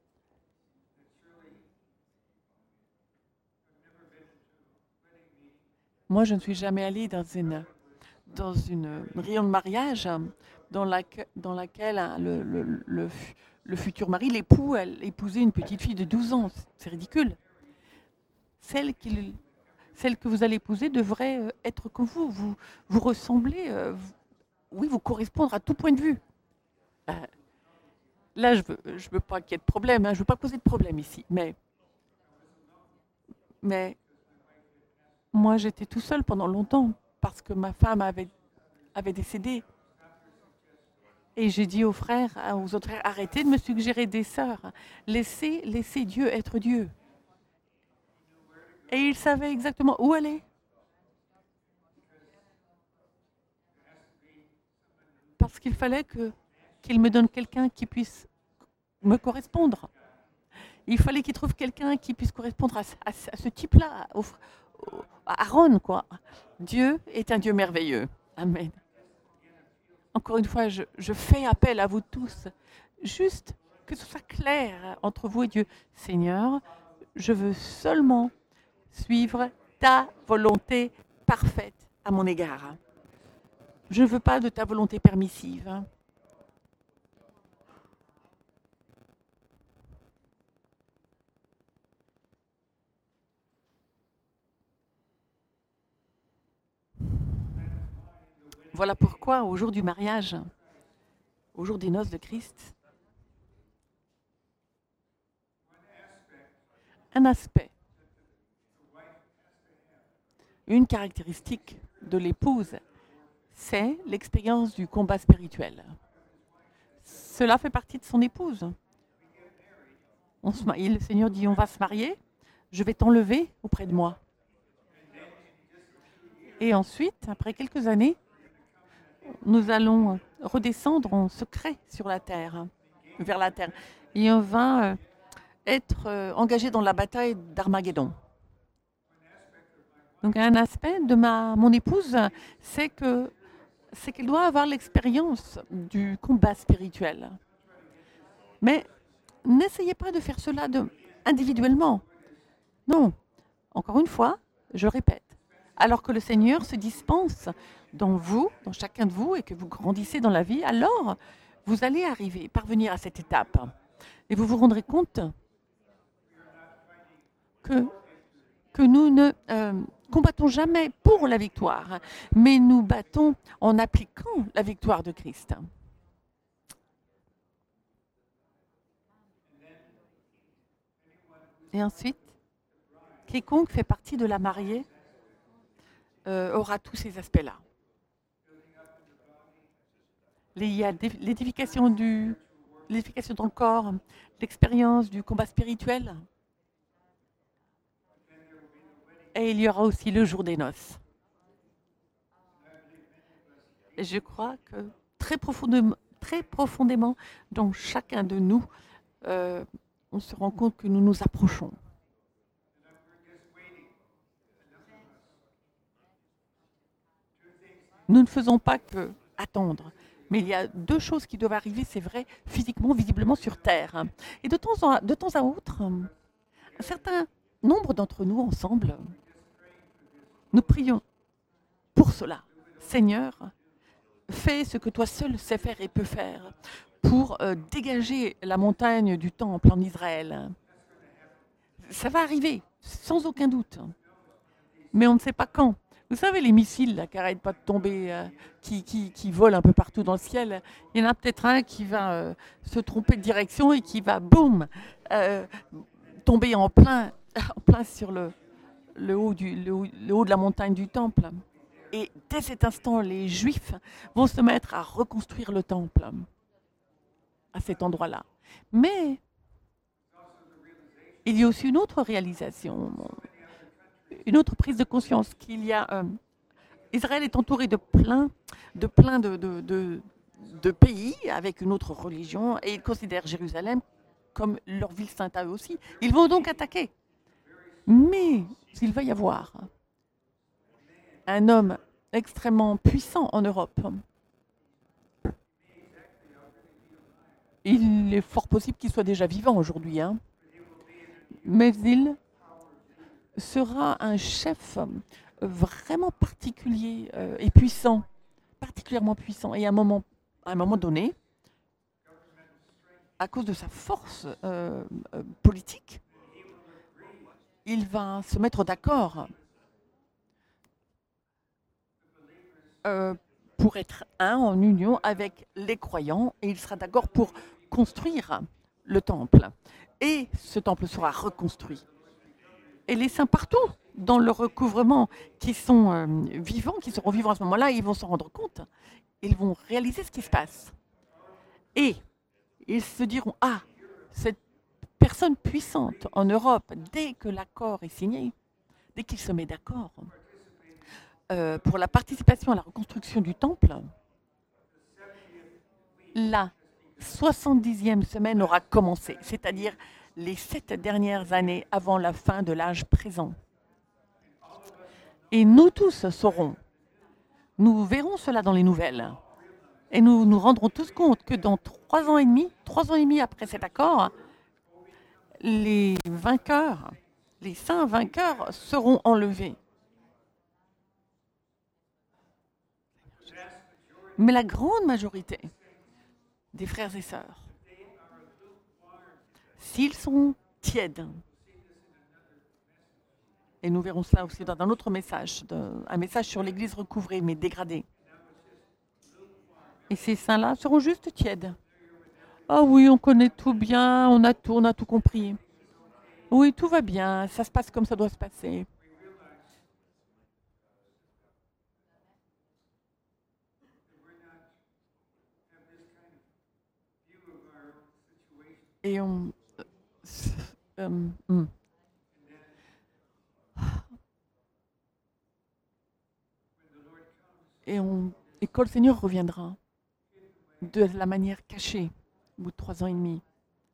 Speaker 1: Moi, je ne suis jamais allée dans une réunion de mariage dans laquelle le futur mari, l'époux, elle épousait une petite fille de 12 ans. C'est ridicule. Celle que vous allez épouser devrait être comme vous. Vous ressemblez, oui, vous correspondre à tout point de vue. Euh, Là, je veux pas qu'il y ait de problème, hein, je veux pas poser de problème ici. Mais moi, j'étais tout seul pendant longtemps parce que ma femme avait décédé. Et j'ai dit aux frères, aux autres frères, arrêtez de me suggérer des sœurs. Laissez Dieu être Dieu. Et il savait exactement où aller. Parce qu'il fallait qu'il me donne quelqu'un qui puisse me correspondre. Il fallait qu'il trouve quelqu'un qui puisse correspondre à ce type-là, à Aaron, quoi. Dieu est un Dieu merveilleux. Amen. Encore une fois, je fais appel à vous tous, juste que ce soit clair entre vous et Dieu. Seigneur, je veux seulement suivre ta volonté parfaite à mon égard. Je ne veux pas de ta volonté permissive. Voilà pourquoi, au jour du mariage, au jour des noces de Christ, un aspect, une caractéristique de l'épouse, c'est l'expérience du combat spirituel. Cela fait partie de son épouse. Le Seigneur dit, on va se marier, je vais t'enlever auprès de moi. Et ensuite, après quelques années, nous allons redescendre en secret sur la terre, vers la terre. Et on va être engagé dans la bataille d'Armageddon. Donc un aspect de mon épouse, c'est qu'elle doit avoir l'expérience du combat spirituel. Mais n'essayez pas de faire cela individuellement. Non, encore une fois, je répète, alors que le Seigneur se dispense dans vous, dans chacun de vous, et que vous grandissez dans la vie, alors vous allez parvenir à cette étape. Et vous vous rendrez compte que nous ne combattons jamais pour la victoire, mais nous battons en appliquant la victoire de Christ. Et ensuite, quiconque fait partie de la mariée aura tous ces aspects-là. Il y a l'édification dans le corps, l'expérience du combat spirituel. Et il y aura aussi le jour des noces. Et je crois que très profondément, dans chacun de nous, on se rend compte que nous nous approchons. Nous ne faisons pas que attendre. Mais il y a deux choses qui doivent arriver, c'est vrai, physiquement, visiblement sur Terre. Et de temps à autre, un certain nombre d'entre nous, ensemble, nous prions pour cela. Seigneur, fais ce que toi seul sais faire et peux faire pour dégager la montagne du temple en Israël. ça va arriver, sans aucun doute. Mais on ne sait pas quand. Vous savez, les missiles là, qui n'arrêtent pas de tomber, qui volent un peu partout dans le ciel, il y en a peut-être un qui va se tromper de direction et qui va, boum, euh, tomber en plein sur le haut de la montagne du temple. Et dès cet instant, les Juifs vont se mettre à reconstruire le temple à cet endroit-là. Mais il y a aussi une autre réalisation, une autre prise de conscience qu'il y a. Israël est entouré de pays avec une autre religion et ils considèrent Jérusalem comme leur ville sainte à eux aussi. Ils vont donc attaquer. Mais il va y avoir un homme extrêmement puissant en Europe. Il est fort possible qu'il soit déjà vivant aujourd'hui, hein. Mais il sera un chef vraiment particulier et puissant, particulièrement puissant. Et à un moment donné, à cause de sa force politique, il va se mettre d'accord pour être un en union avec les croyants et il sera d'accord pour construire le temple. Et ce temple sera reconstruit. Et les saints partout, dans le recouvrement, qui sont vivants, qui seront vivants à ce moment-là, ils vont s'en rendre compte. Ils vont réaliser ce qui se passe. Et ils se diront, ah, cette personne puissante en Europe, dès que l'accord est signé, dès qu'il se met d'accord pour la participation à la reconstruction du temple, la 70e semaine aura commencé, c'est-à-dire les 7 dernières années avant la fin de l'âge présent. Et nous tous saurons, nous verrons cela dans les nouvelles, et nous nous rendrons tous compte que dans 3 ans et demi après cet accord, les vainqueurs, les saints vainqueurs seront enlevés. Mais la grande majorité des frères et sœurs, s'ils sont tièdes, et nous verrons cela aussi dans un autre message, un message sur l'Église recouvrée mais dégradée. Et ces saints-là seront juste tièdes. Ah oui, on connaît tout bien, on a tout compris. Oui, tout va bien, ça se passe comme ça doit se passer. Et on... et quand le Seigneur reviendra, de la manière cachée, au bout de 3 ans et demi.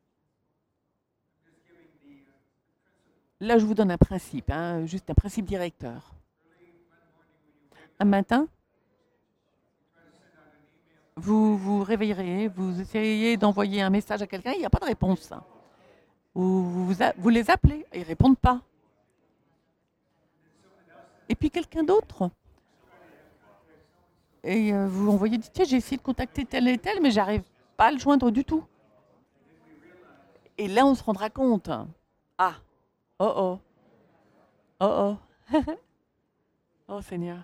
Speaker 1: Là, je vous donne un principe, hein, juste un principe directeur. Un matin, vous vous réveillerez, vous essayez d'envoyer un message à quelqu'un, il n'y a pas de réponse. Vous les appelez, et ils ne répondent pas. Et puis quelqu'un d'autre. Et vous envoyez, tiens, j'ai essayé de contacter tel et tel, mais j'arrive pas à le joindre du tout. Et là, on se rendra compte. Ah, oh. Oh Seigneur.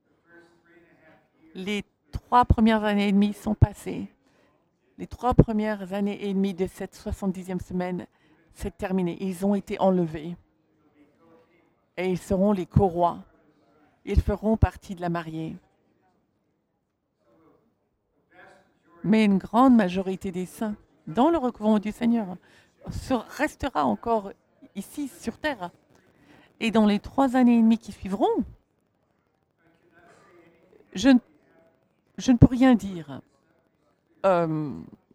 Speaker 1: Les 3 premières années et demie sont passées. Les 3 premières années et demie de cette 70e semaine, c'est terminé. Ils ont été enlevés. Et ils seront les co-rois. Ils feront partie de la mariée. Mais une grande majorité des saints, dans le recouvrement du Seigneur, restera encore ici sur terre. Et dans les 3 années et demie qui suivront, je ne peux rien dire. Ce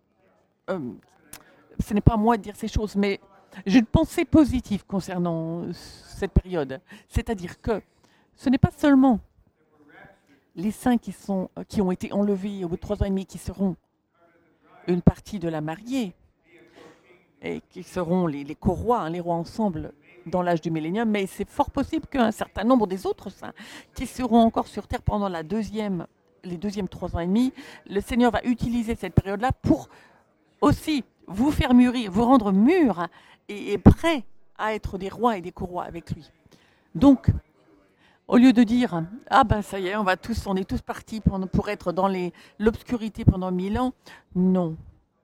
Speaker 1: n'est pas à moi de dire ces choses, mais j'ai une pensée positive concernant cette période. C'est-à-dire que ce n'est pas seulement les saints qui ont été enlevés au bout de 3 ans et demi, qui seront une partie de la mariée, et qui seront les co-rois, hein, les rois ensemble dans l'âge du millénium, mais c'est fort possible qu'un certain nombre des autres saints qui seront encore sur terre pendant les deuxièmes 3 ans et demi, le Seigneur va utiliser cette période-là pour aussi vous faire mûrir, vous rendre mûrs et prêts à être des rois et des co-rois avec lui. Donc, au lieu de dire ah ben ça y est, on est tous partis pour être dans l'obscurité pendant 1000 ans, non.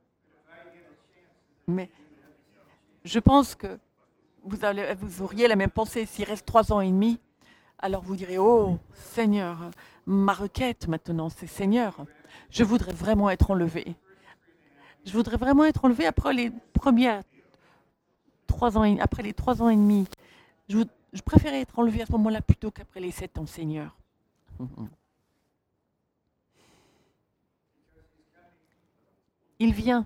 Speaker 1: Mais je pense que vous auriez la même pensée s'il reste 3 ans et demi. Alors vous direz, oh Seigneur, ma requête maintenant, c'est Seigneur, je voudrais vraiment être enlevé. Je voudrais vraiment être enlevé après les premières 3 ans, après les 3 ans et demi. Je préférais être enlevé à ce moment-là plutôt qu'après les 7 ans, Seigneur. Il vient.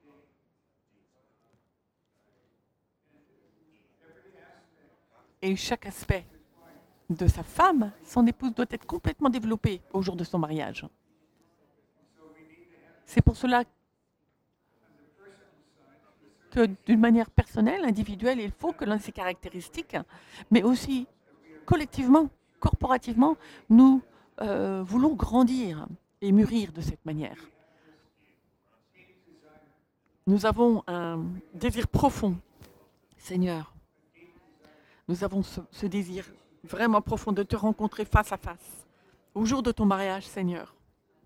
Speaker 1: Et chaque aspect de sa femme, son épouse, doit être complètement développé au jour de son mariage. C'est pour cela que d'une manière personnelle, individuelle, il faut que l'un de ces caractéristiques, mais aussi collectivement, corporativement, nous voulons grandir et mûrir de cette manière. Nous avons un désir profond, Seigneur. Nous avons ce désir vraiment profond de te rencontrer face à face au jour de ton mariage, Seigneur.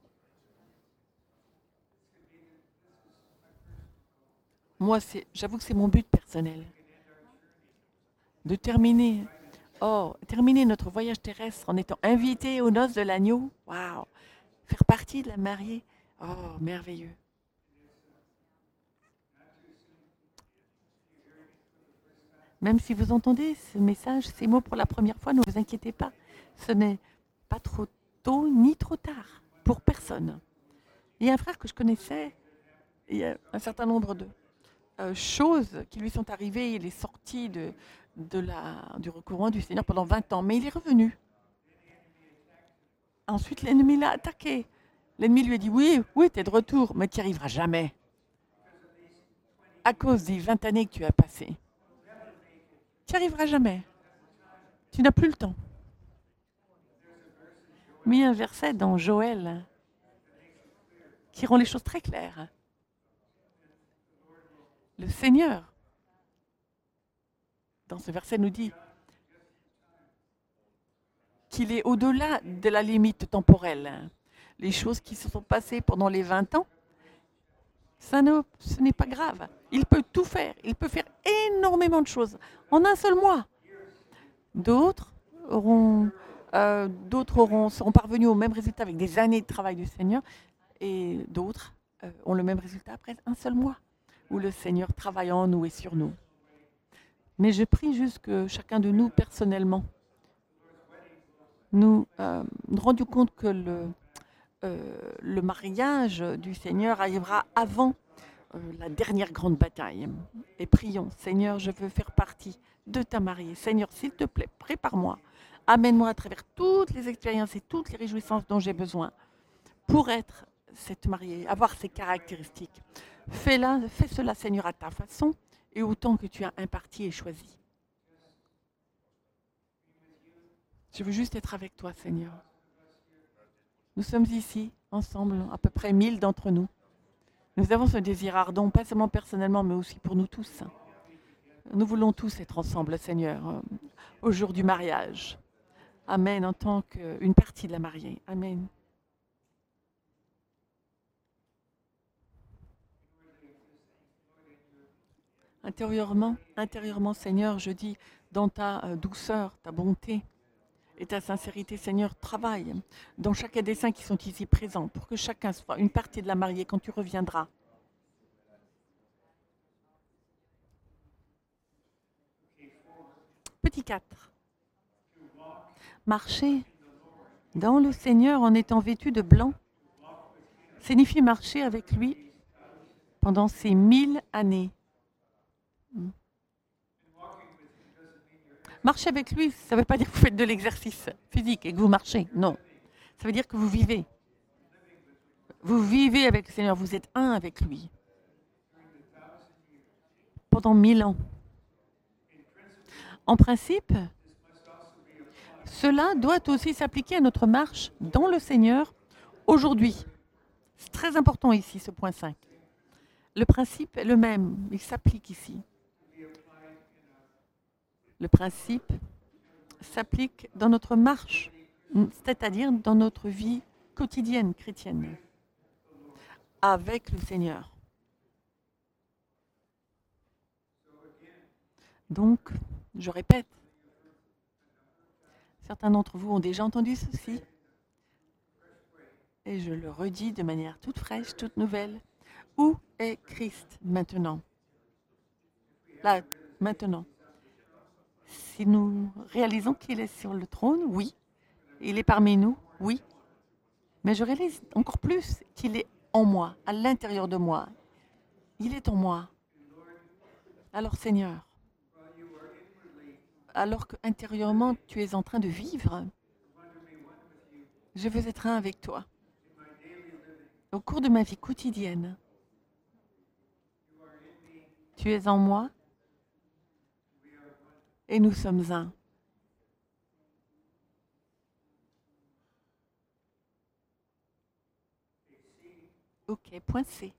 Speaker 1: Moi, j'avoue que c'est mon but personnel. De terminer notre voyage terrestre en étant invité aux noces de l'agneau. Waouh! Faire partie de la mariée. Oh, merveilleux. Même si vous entendez ce message, ces mots pour la première fois, ne vous inquiétez pas. Ce n'est pas trop tôt ni trop tard pour personne. Il y a un frère que je connaissais, il y a un certain nombre de choses qui lui sont arrivées. Il est sorti du recourant du Seigneur pendant 20 ans, mais il est revenu. Ensuite, l'ennemi l'a attaqué. L'ennemi lui a dit, oui, tu es de retour, mais tu n'y arriveras jamais. À cause des 20 années que tu as passées. Tu n'y arriveras jamais. Tu n'as plus le temps. Mais il y a un verset dans Joël qui rend les choses très claires. Le Seigneur, dans ce verset, nous dit qu'il est au-delà de la limite temporelle. Les choses qui se sont passées pendant les 20 ans, ce n'est pas grave. Il peut tout faire. Il peut faire énormément de choses en un seul mois. D'autres seront parvenus au même résultat avec des années de travail du Seigneur, et d'autres ont le même résultat après un seul mois, où le Seigneur travaille en nous et sur nous. Mais je prie juste que chacun de nous, personnellement, nous rendions compte que le mariage du Seigneur arrivera avant la dernière grande bataille. Et prions, Seigneur, je veux faire partie de ta mariée. Seigneur, s'il te plaît, prépare-moi. Amène-moi à travers toutes les expériences et toutes les réjouissances dont j'ai besoin pour être cette mariée, avoir ces caractéristiques. Fais cela, Seigneur, à ta façon et autant que tu as imparti et choisi. Je veux juste être avec toi, Seigneur. Nous sommes ici, ensemble, à peu près 1000 d'entre nous. Nous avons ce désir ardent, pas seulement personnellement, mais aussi pour nous tous. Nous voulons tous être ensemble, Seigneur, au jour du mariage. Amen, en tant qu'une partie de la mariée. Amen. Intérieurement, Seigneur, je dis, dans ta douceur, ta bonté et ta sincérité, Seigneur, travaille dans chacun des saints qui sont ici présents pour que chacun soit une partie de la mariée quand tu reviendras. Petit 4. Marcher dans le Seigneur en étant vêtu de blanc signifie marcher avec lui pendant ces 1000 années. Marcher avec lui, ça ne veut pas dire que vous faites de l'exercice physique et que vous marchez. Non. Ça veut dire que vous vivez. Vous vivez avec le Seigneur, vous êtes un avec lui. Pendant 1000 ans. En principe, cela doit aussi s'appliquer à notre marche dans le Seigneur aujourd'hui. C'est très important ici, ce point 5. Le principe est le même, il s'applique ici. Le principe s'applique dans notre marche, c'est-à-dire dans notre vie quotidienne chrétienne, avec le Seigneur. Donc, je répète, certains d'entre vous ont déjà entendu ceci, et je le redis de manière toute fraîche, toute nouvelle. Où est Christ maintenant? Là, maintenant. Si nous réalisons qu'il est sur le trône, oui. Il est parmi nous, oui. Mais je réalise encore plus qu'il est en moi, à l'intérieur de moi. Il est en moi. Alors Seigneur, alors qu'intérieurement tu es en train de vivre, je veux être un avec toi. Au cours de ma vie quotidienne, tu es en moi et nous sommes un. Ok, point C.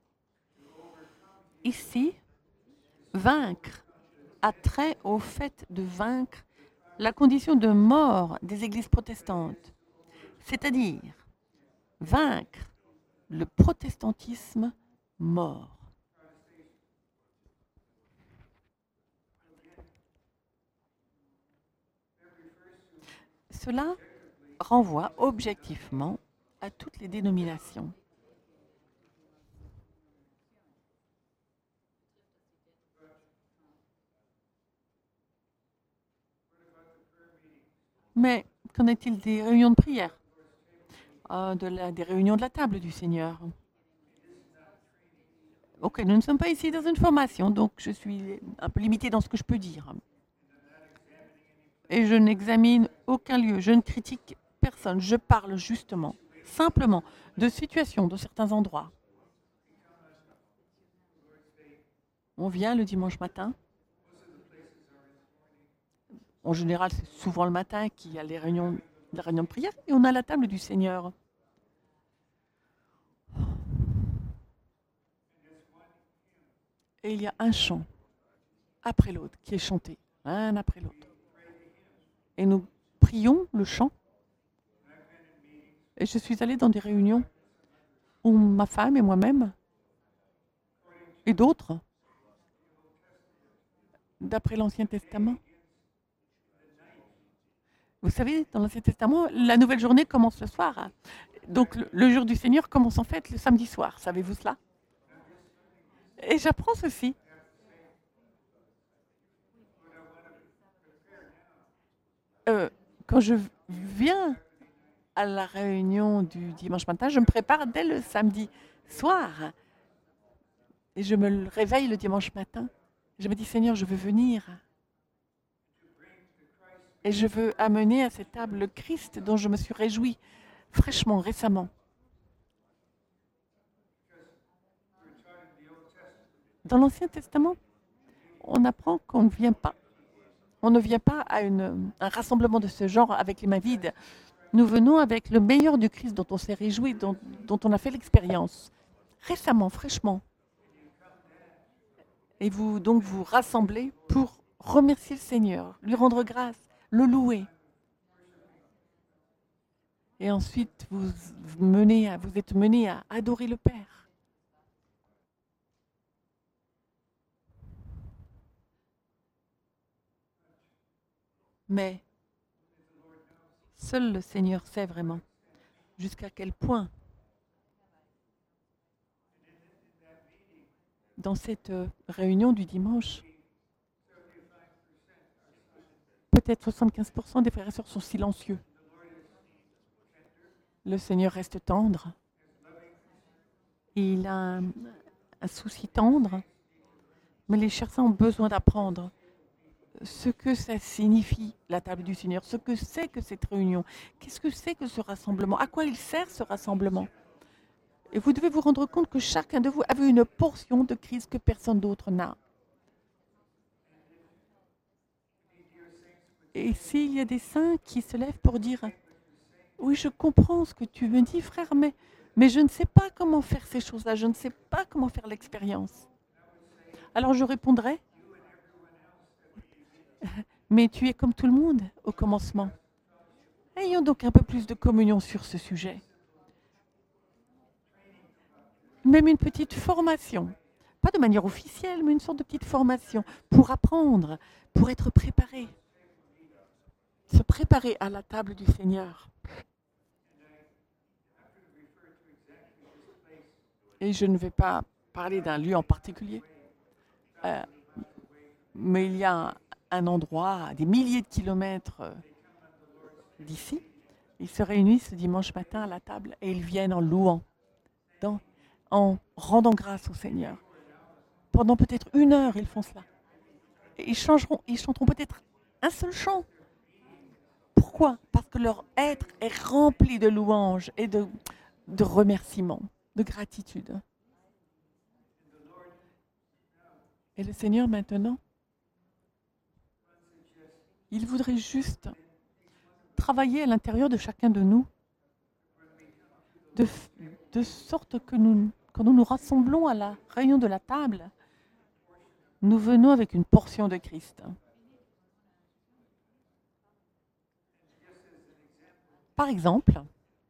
Speaker 1: Ici, vaincre a trait au fait de vaincre la condition de mort des églises protestantes, c'est-à-dire vaincre le protestantisme mort. Cela renvoie objectivement à toutes les dénominations. Mais qu'en est-il des réunions de prière, des réunions de la table du Seigneur? Ok, nous ne sommes pas ici dans une formation, donc je suis un peu limitée dans ce que je peux dire. Et je n'examine aucun lieu, je ne critique personne, je parle justement, simplement, de situations de certains endroits. On vient le dimanche matin. En général, c'est souvent le matin qu'il y a les réunions de prière et on a la table du Seigneur. Et il y a un chant après l'autre qui est chanté, un après l'autre. Et nous prions le chant. Et je suis allée dans des réunions où ma femme et moi-même et d'autres, d'après l'Ancien Testament. Vous savez, dans l'Ancien Testament, la nouvelle journée commence le soir. Donc le jour du Seigneur commence en fait le samedi soir. Savez-vous cela? Et j'apprends ceci. Quand je viens à la réunion du dimanche matin, je me prépare dès le samedi soir. Et je me réveille le dimanche matin. Je me dis, Seigneur, je veux venir. Et je veux amener à cette table le Christ dont je me suis réjoui fraîchement, récemment. Dans l'Ancien Testament, on apprend qu'on ne vient pas. On ne vient pas à un rassemblement de ce genre avec les mains vides. Nous venons avec le meilleur du Christ dont on s'est réjoui, dont on a fait l'expérience, récemment, fraîchement. Et vous vous rassemblez pour remercier le Seigneur, lui rendre grâce, le louer. Et ensuite, vous êtes menés à adorer le Père. Mais seul le Seigneur sait vraiment jusqu'à quel point, dans cette réunion du dimanche, peut-être 75% des frères et sœurs sont silencieux. Le Seigneur reste tendre. Il a un souci tendre, mais les chercheurs ont besoin d'apprendre ce que ça signifie, la table du Seigneur, ce que c'est que cette réunion, qu'est-ce que c'est que ce rassemblement, à quoi il sert ce rassemblement. Et vous devez vous rendre compte que chacun de vous avait une portion de Christ que personne d'autre n'a. Et s'il y a des saints qui se lèvent pour dire « Oui, je comprends ce que tu me dis, frère, mais je ne sais pas comment faire ces choses-là, je ne sais pas comment faire l'expérience. » Alors je répondrai mais tu es comme tout le monde au commencement. Ayons donc un peu plus de communion sur ce sujet. Même une petite formation, pas de manière officielle, mais une sorte de petite formation pour apprendre, pour être préparé, se préparer à la table du Seigneur. Et je ne vais pas parler d'un lieu en particulier, euh, mais il y a un endroit à des milliers de kilomètres d'ici. Ils se réunissent ce dimanche matin à la table et ils viennent en louant, en rendant grâce au Seigneur. Pendant peut-être 1 heure, ils font cela. Et ils chanteront peut-être un seul chant. Pourquoi? Parce que leur être est rempli de louanges et de remerciements, de gratitude. Et le Seigneur maintenant, il voudrait juste travailler à l'intérieur de chacun de nous, de, de sorte que quand nous nous rassemblons à la réunion de la table, nous venons avec une portion de Christ. Par exemple,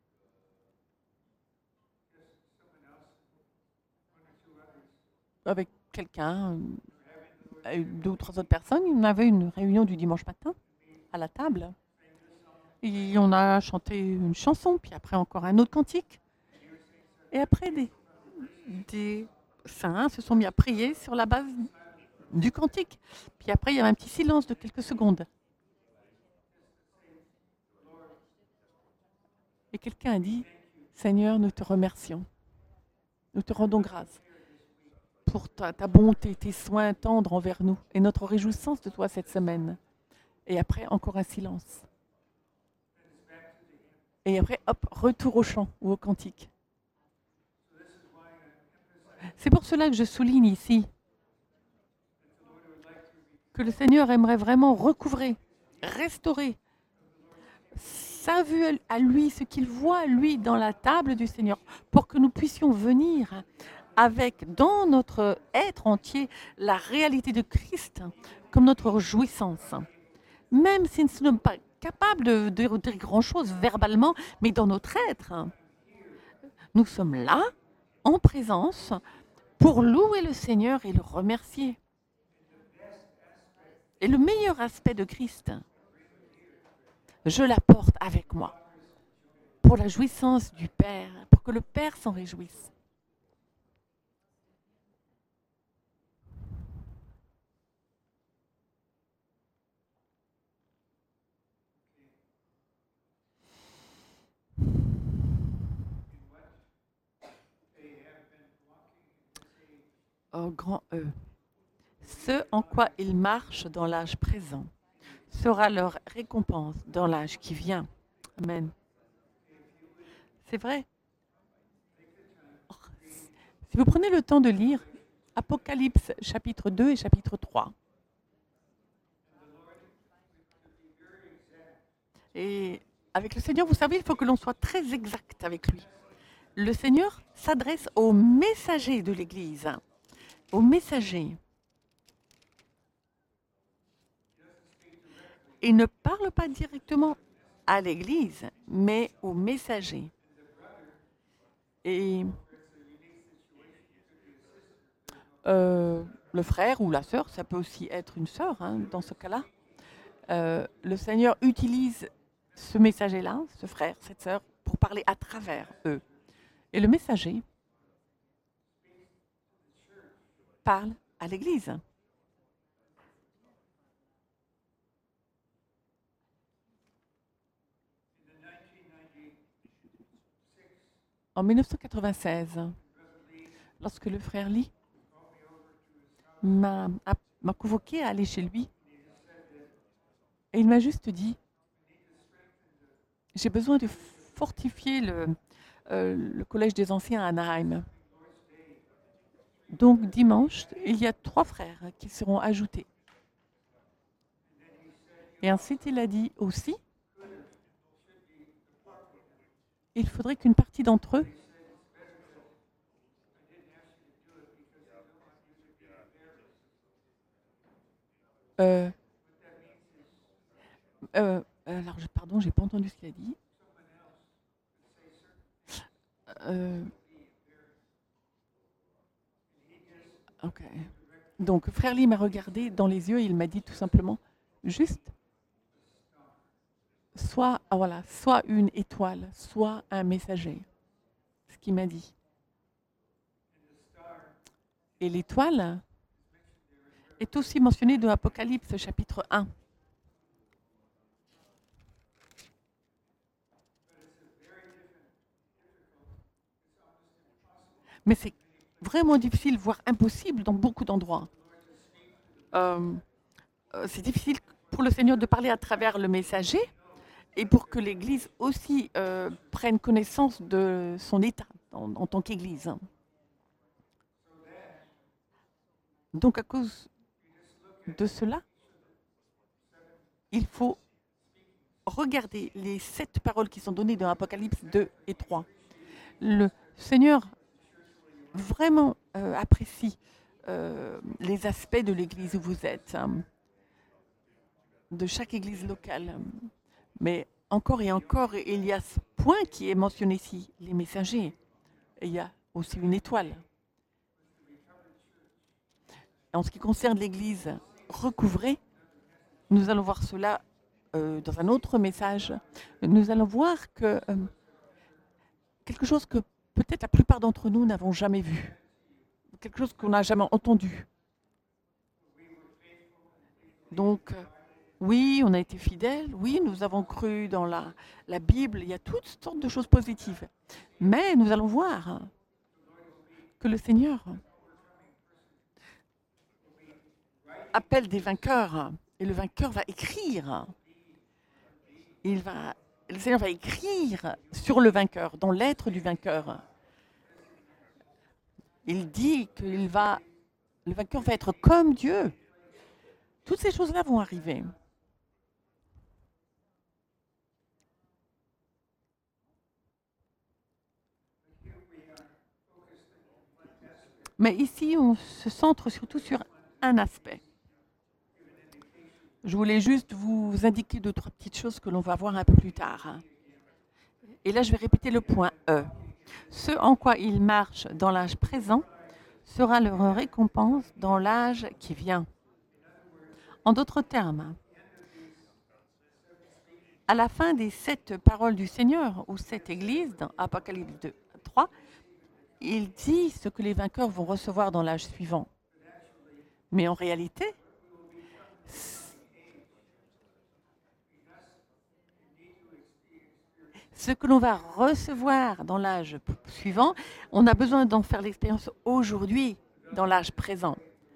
Speaker 1: avec quelqu'un, 2 ou 3 autres personnes, on avait une réunion du dimanche matin à la table. Et on a chanté une chanson, puis après encore un autre cantique. Et après, des saints se sont mis à prier sur la base du cantique. Puis après, il y avait un petit silence de quelques secondes. Et quelqu'un a dit, Seigneur, nous te remercions. Nous te rendons grâce pour ta bonté, tes soins tendres envers nous et notre réjouissance de toi cette semaine. Et après, encore un silence. Et après, hop, retour au chant ou au cantique. C'est pour cela que je souligne ici que le Seigneur aimerait vraiment recouvrer, restaurer sa vue à lui, ce qu'il voit lui dans la table du Seigneur, pour que nous puissions venir avec dans notre être entier la réalité de Christ comme notre jouissance. Même si nous ne sommes pas capables de dire grand-chose verbalement, mais dans notre être, nous sommes là, en présence, pour louer le Seigneur et le remercier. Et le meilleur aspect de Christ, je l'apporte avec moi, pour la jouissance du Père, pour que le Père s'en réjouisse. Au grand E. Ce en quoi ils marchent dans l'âge présent sera leur récompense dans l'âge qui vient. Amen. C'est vrai. Si vous prenez le temps de lire Apocalypse chapitre 2 et chapitre 3, et avec le Seigneur, vous savez, il faut que l'on soit très exact avec lui. Le Seigneur s'adresse aux messagers de l'Église, aux messagers. Il ne parle pas directement à l'Église, mais aux messagers. Et le frère ou la sœur, ça peut aussi être une sœur hein, dans ce cas-là. Le Seigneur utilise ce messager-là, ce frère, cette sœur, pour parler à travers eux. Et le messager parle à l'Église. En 1996, lorsque le frère Lee m'a convoqué à aller chez lui, et il m'a juste dit, j'ai besoin de fortifier le collège des anciens à Anaheim. Donc dimanche, il y a 3 frères qui seront ajoutés. Et ensuite, il a dit aussi, il faudrait qu'une partie d'entre eux Alors, pardon, j'ai pas entendu ce qu'il a dit. Euh, ok. Donc, Frère Lee m'a regardé dans les yeux et il m'a dit tout simplement, juste, soit une étoile, soit un messager. Ce qu'il m'a dit. Et l'étoile est aussi mentionnée dans Apocalypse chapitre 1. Mais c'est vraiment difficile, voire impossible dans beaucoup d'endroits. Euh, c'est difficile pour le Seigneur de parler à travers le messager et pour que l'Église aussi prenne connaissance de son état en tant qu'Église. Donc à cause de cela, il faut regarder les 7 paroles qui sont données dans Apocalypse 2 et 3. Le Seigneur vraiment apprécie les aspects de l'église où vous êtes, de chaque église locale. Mais encore et encore, il y a ce point qui est mentionné ici, les messagers. Et il y a aussi une étoile. En ce qui concerne l'église recouvrée, nous allons voir cela dans un autre message. Nous allons voir que quelque chose que peut-être la plupart d'entre nous n'avons jamais vu, quelque chose qu'on n'a jamais entendu. Donc, oui, on a été fidèles, oui, nous avons cru dans la Bible, il y a toutes sortes de choses positives. Mais nous allons voir que le Seigneur appelle des vainqueurs et le vainqueur va écrire. Le Seigneur va écrire sur le vainqueur, dans l'être du vainqueur. Il dit que le vainqueur va être comme Dieu. Toutes ces choses-là vont arriver. Mais ici, on se centre surtout sur un aspect. Je voulais juste vous indiquer 2-3 petites choses que l'on va voir un peu plus tard. Et là, je vais répéter le point E. Ce en quoi ils marchent dans l'âge présent sera leur récompense dans l'âge qui vient. En d'autres termes, à la fin des 7 paroles du Seigneur ou 7 églises, dans Apocalypse 2, 3, il dit ce que les vainqueurs vont recevoir dans l'âge suivant. Mais en réalité, ce que l'on va recevoir dans l'âge suivant, on a besoin d'en faire l'expérience aujourd'hui, dans l'âge présent.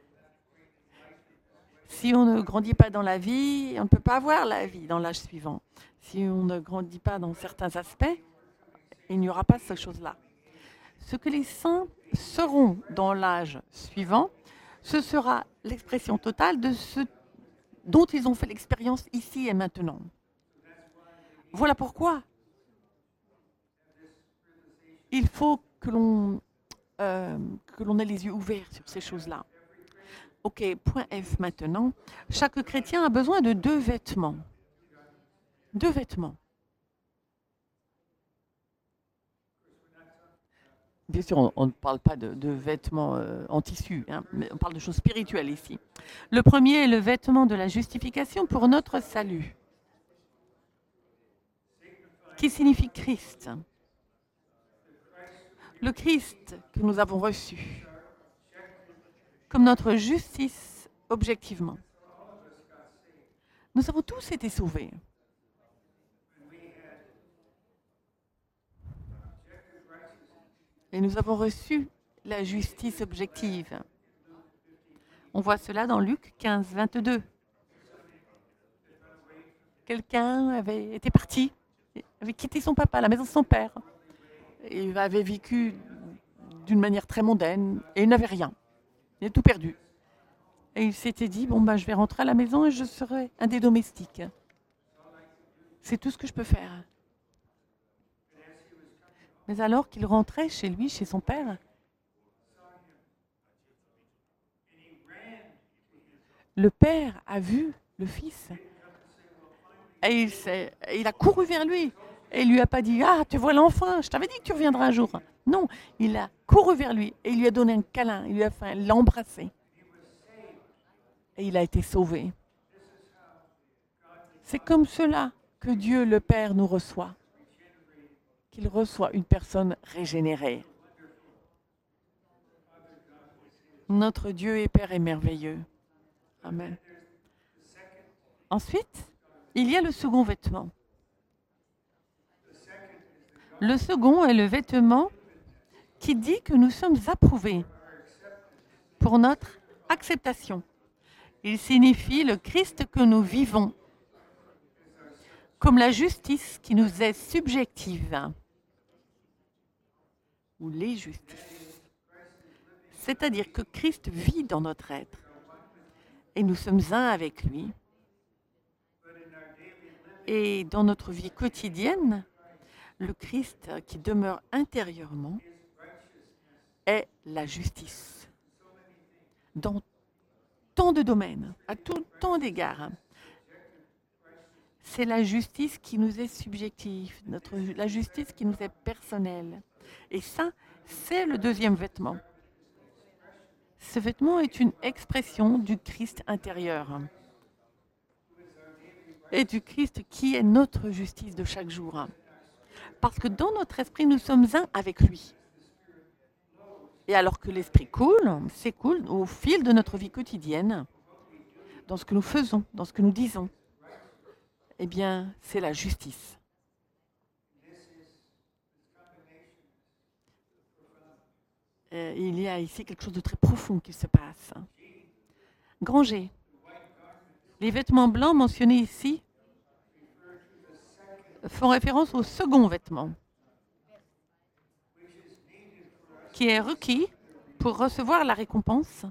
Speaker 1: Si on ne grandit pas dans la vie, on ne peut pas avoir la vie dans l'âge suivant. Si on ne grandit pas dans certains aspects, il n'y aura pas cette chose-là. Ce que les saints seront dans l'âge suivant, ce sera l'expression totale de ce dont ils ont fait l'expérience ici et maintenant. Voilà pourquoi il faut que l'on ait les yeux ouverts sur ces choses-là. Ok, point F maintenant. Chaque chrétien a besoin de 2 vêtements. 2 vêtements. Bien sûr, on ne parle pas de vêtements en tissu, hein, mais on parle de choses spirituelles ici. Le premier est le vêtement de la justification pour notre salut, qui signifie Christ. Le Christ que nous avons reçu comme notre justice objectivement. Nous avons tous été sauvés. Et nous avons reçu la justice objective. On voit cela dans Luc 15, 22. Quelqu'un avait été parti, avait quitté son papa, la maison de son père. Il avait vécu d'une manière très mondaine et il n'avait rien. Il a tout perdu. Et il s'était dit, je vais rentrer à la maison et je serai un des domestiques. C'est tout ce que je peux faire. Mais alors qu'il rentrait chez lui, chez son père, le père a vu le fils Et il a couru vers lui. Et il lui a pas dit, ah, tu vois l'enfant, je t'avais dit que tu reviendras un jour. Non, il a couru vers lui et il lui a donné un câlin, il lui a fait l'embrasser. Et il a été sauvé. C'est comme cela que Dieu le Père nous reçoit, qu'il reçoit une personne régénérée. Notre Dieu et Père est merveilleux. Amen. Ensuite, il y a le second vêtement. Le second est le vêtement qui dit que nous sommes approuvés pour notre acceptation. Il signifie le Christ que nous vivons, comme la justice qui nous est subjective, ou les justices. C'est-à-dire que Christ vit dans notre être, et nous sommes un avec lui. Et dans notre vie quotidienne, le Christ qui demeure intérieurement est la justice. Dans tant de domaines, à tout tant d'égards. C'est la justice qui nous est subjective, la justice qui nous est personnelle. Et ça, c'est le deuxième vêtement. Ce vêtement est une expression du Christ intérieur. Et du Christ qui est notre justice de chaque jour. Parce que dans notre esprit, nous sommes un avec lui. Et alors que l'esprit s'écoule au fil de notre vie quotidienne, dans ce que nous faisons, dans ce que nous disons, eh bien, c'est la justice. Il y a ici quelque chose de très profond qui se passe. Granger. Les vêtements blancs mentionnés ici font référence au second vêtement, qui est requis pour recevoir la récompense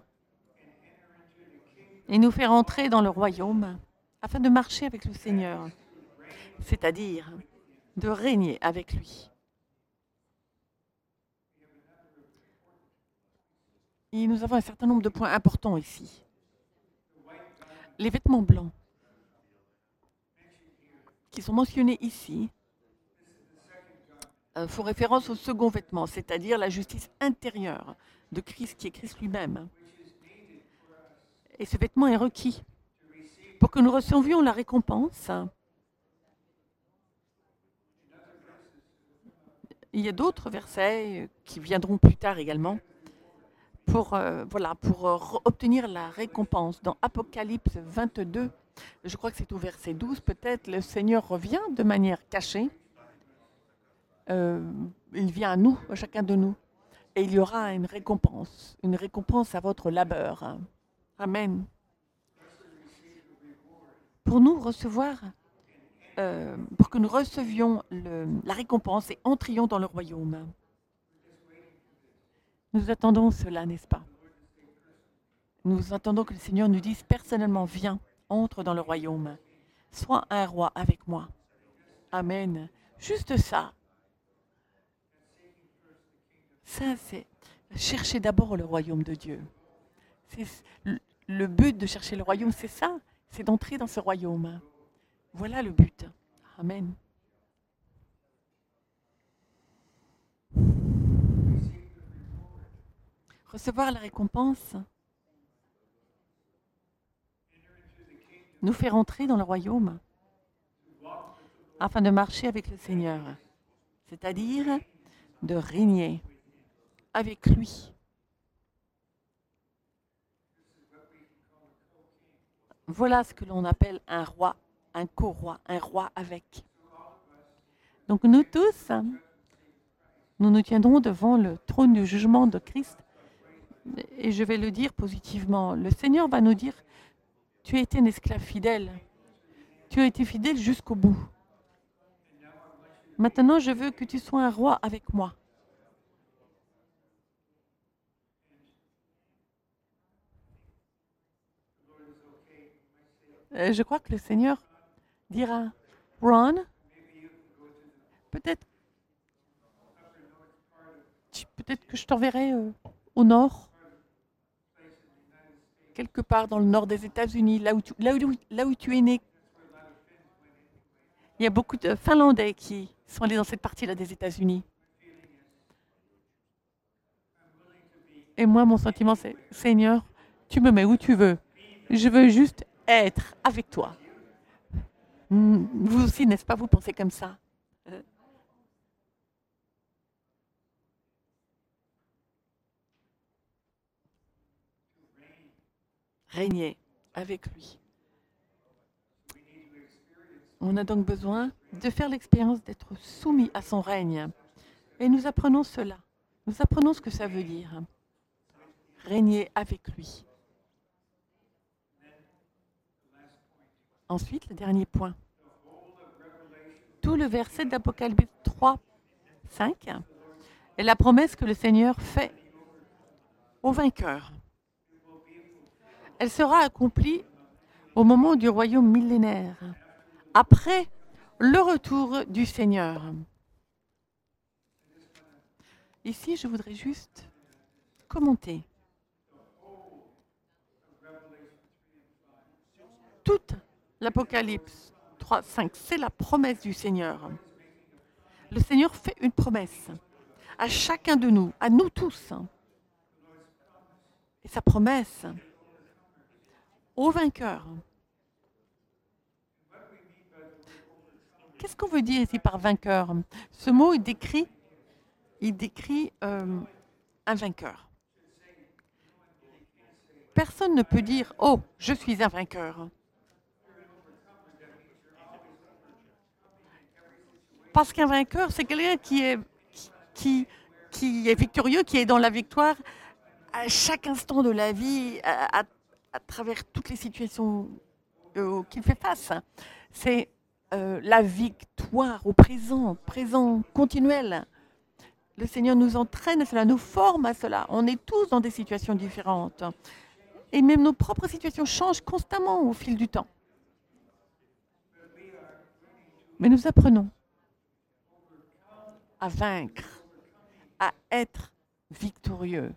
Speaker 1: et nous faire entrer dans le royaume afin de marcher avec le Seigneur, c'est-à-dire de régner avec lui. Et nous avons un certain nombre de points importants ici. Les vêtements blancs qui sont mentionnés ici font référence au second vêtement, c'est-à-dire la justice intérieure de Christ qui est Christ lui-même. Et ce vêtement est requis pour que nous recevions la récompense. Il y a d'autres versets qui viendront plus tard également pour obtenir la récompense. Dans Apocalypse 22, je crois que c'est au verset 12, peut-être le Seigneur revient de manière cachée. Il vient à nous, à chacun de nous, et il y aura une récompense à votre labeur. Amen. Pour nous recevoir, pour que nous recevions la récompense et entrions dans le royaume. Nous attendons cela, n'est-ce pas? Nous attendons que le Seigneur nous dise personnellement, viens, entre dans le royaume. Sois un roi avec moi. Amen. Juste ça. Ça, c'est chercher d'abord le royaume de Dieu. Le but de chercher le royaume, c'est ça. C'est d'entrer dans ce royaume. Voilà le but. Amen. Recevoir la récompense, nous faire entrer dans le royaume afin de marcher avec le Seigneur, c'est-à-dire de régner avec lui. Voilà ce que l'on appelle un roi, un co-roi, un roi avec. Donc nous tous, nous nous tiendrons devant le trône du jugement de Christ. Et je vais le dire positivement. Le Seigneur va nous dire, tu as été un esclave fidèle. Tu as été fidèle jusqu'au bout. Maintenant, je veux que tu sois un roi avec moi. Je crois que le Seigneur dira, Ron, peut-être que je t'enverrai au nord, quelque part dans le nord des États-Unis, là où tu es né. Il y a beaucoup de Finlandais qui sont allés dans cette partie-là des États-Unis. Et moi, mon sentiment, c'est Seigneur, tu me mets où tu veux. Je veux juste être avec toi. Vous aussi, n'est-ce pas, vous pensez comme ça? Régner avec lui. On a donc besoin de faire l'expérience d'être soumis à son règne. Et nous apprenons cela. Nous apprenons ce que ça veut dire. Régner avec lui. Ensuite, le dernier point. Tout le verset d'Apocalypse 3, 5 est la promesse que le Seigneur fait au vainqueur. Elle sera accomplie au moment du royaume millénaire, après le retour du Seigneur. Ici, je voudrais juste commenter. Toute l'Apocalypse 3, 5, c'est la promesse du Seigneur. Le Seigneur fait une promesse à chacun de nous, à nous tous. Et sa promesse au vainqueur. Qu'est-ce qu'on veut dire ici par vainqueur? Ce mot, il décrit un vainqueur. Personne ne peut dire « Oh, je suis un vainqueur ». Parce qu'un vainqueur, c'est quelqu'un qui est victorieux, qui est dans la victoire à chaque instant de la vie, à travers toutes les situations qu'il fait face. C'est la victoire au présent continuel. Le Seigneur nous entraîne à cela, nous forme à cela. On est tous dans des situations différentes. Et même nos propres situations changent constamment au fil du temps. Mais nous apprenons à vaincre, à être victorieux.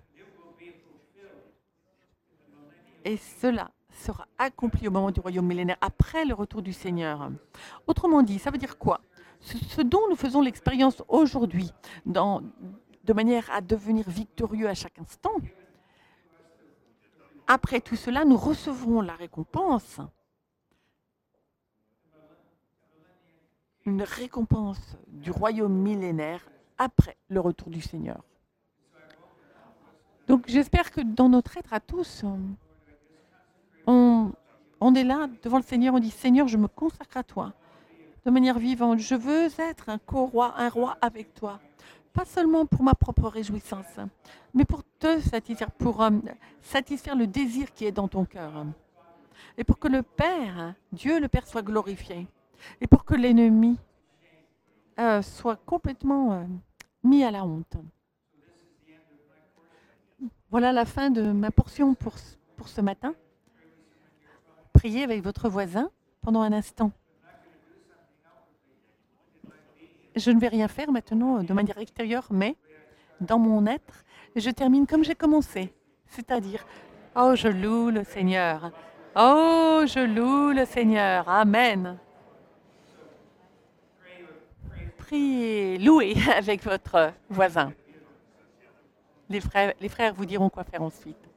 Speaker 1: Et cela sera accompli au moment du royaume millénaire, après le retour du Seigneur. Autrement dit, ça veut dire quoi? Ce dont nous faisons l'expérience aujourd'hui, de manière à devenir victorieux à chaque instant, après tout cela, nous recevrons la récompense. Une récompense du royaume millénaire après le retour du Seigneur. Donc j'espère que dans notre être à tous, on est là devant le Seigneur, on dit Seigneur, je me consacre à toi de manière vivante. Je veux être un co-roi, un roi avec toi. Pas seulement pour ma propre réjouissance, mais pour te satisfaire, pour satisfaire le désir qui est dans ton cœur. Et pour que le Père, Dieu le Père, soit glorifié. Et pour que l'ennemi soit complètement mis à la honte. Voilà la fin de ma portion pour ce matin. Priez avec votre voisin pendant un instant. Je ne vais rien faire maintenant de manière extérieure, mais dans mon être, je termine comme j'ai commencé. C'est-à-dire, oh, je loue le Seigneur. Oh, je loue le Seigneur. Amen. Priez, louez avec votre voisin. Les frères vous diront quoi faire ensuite.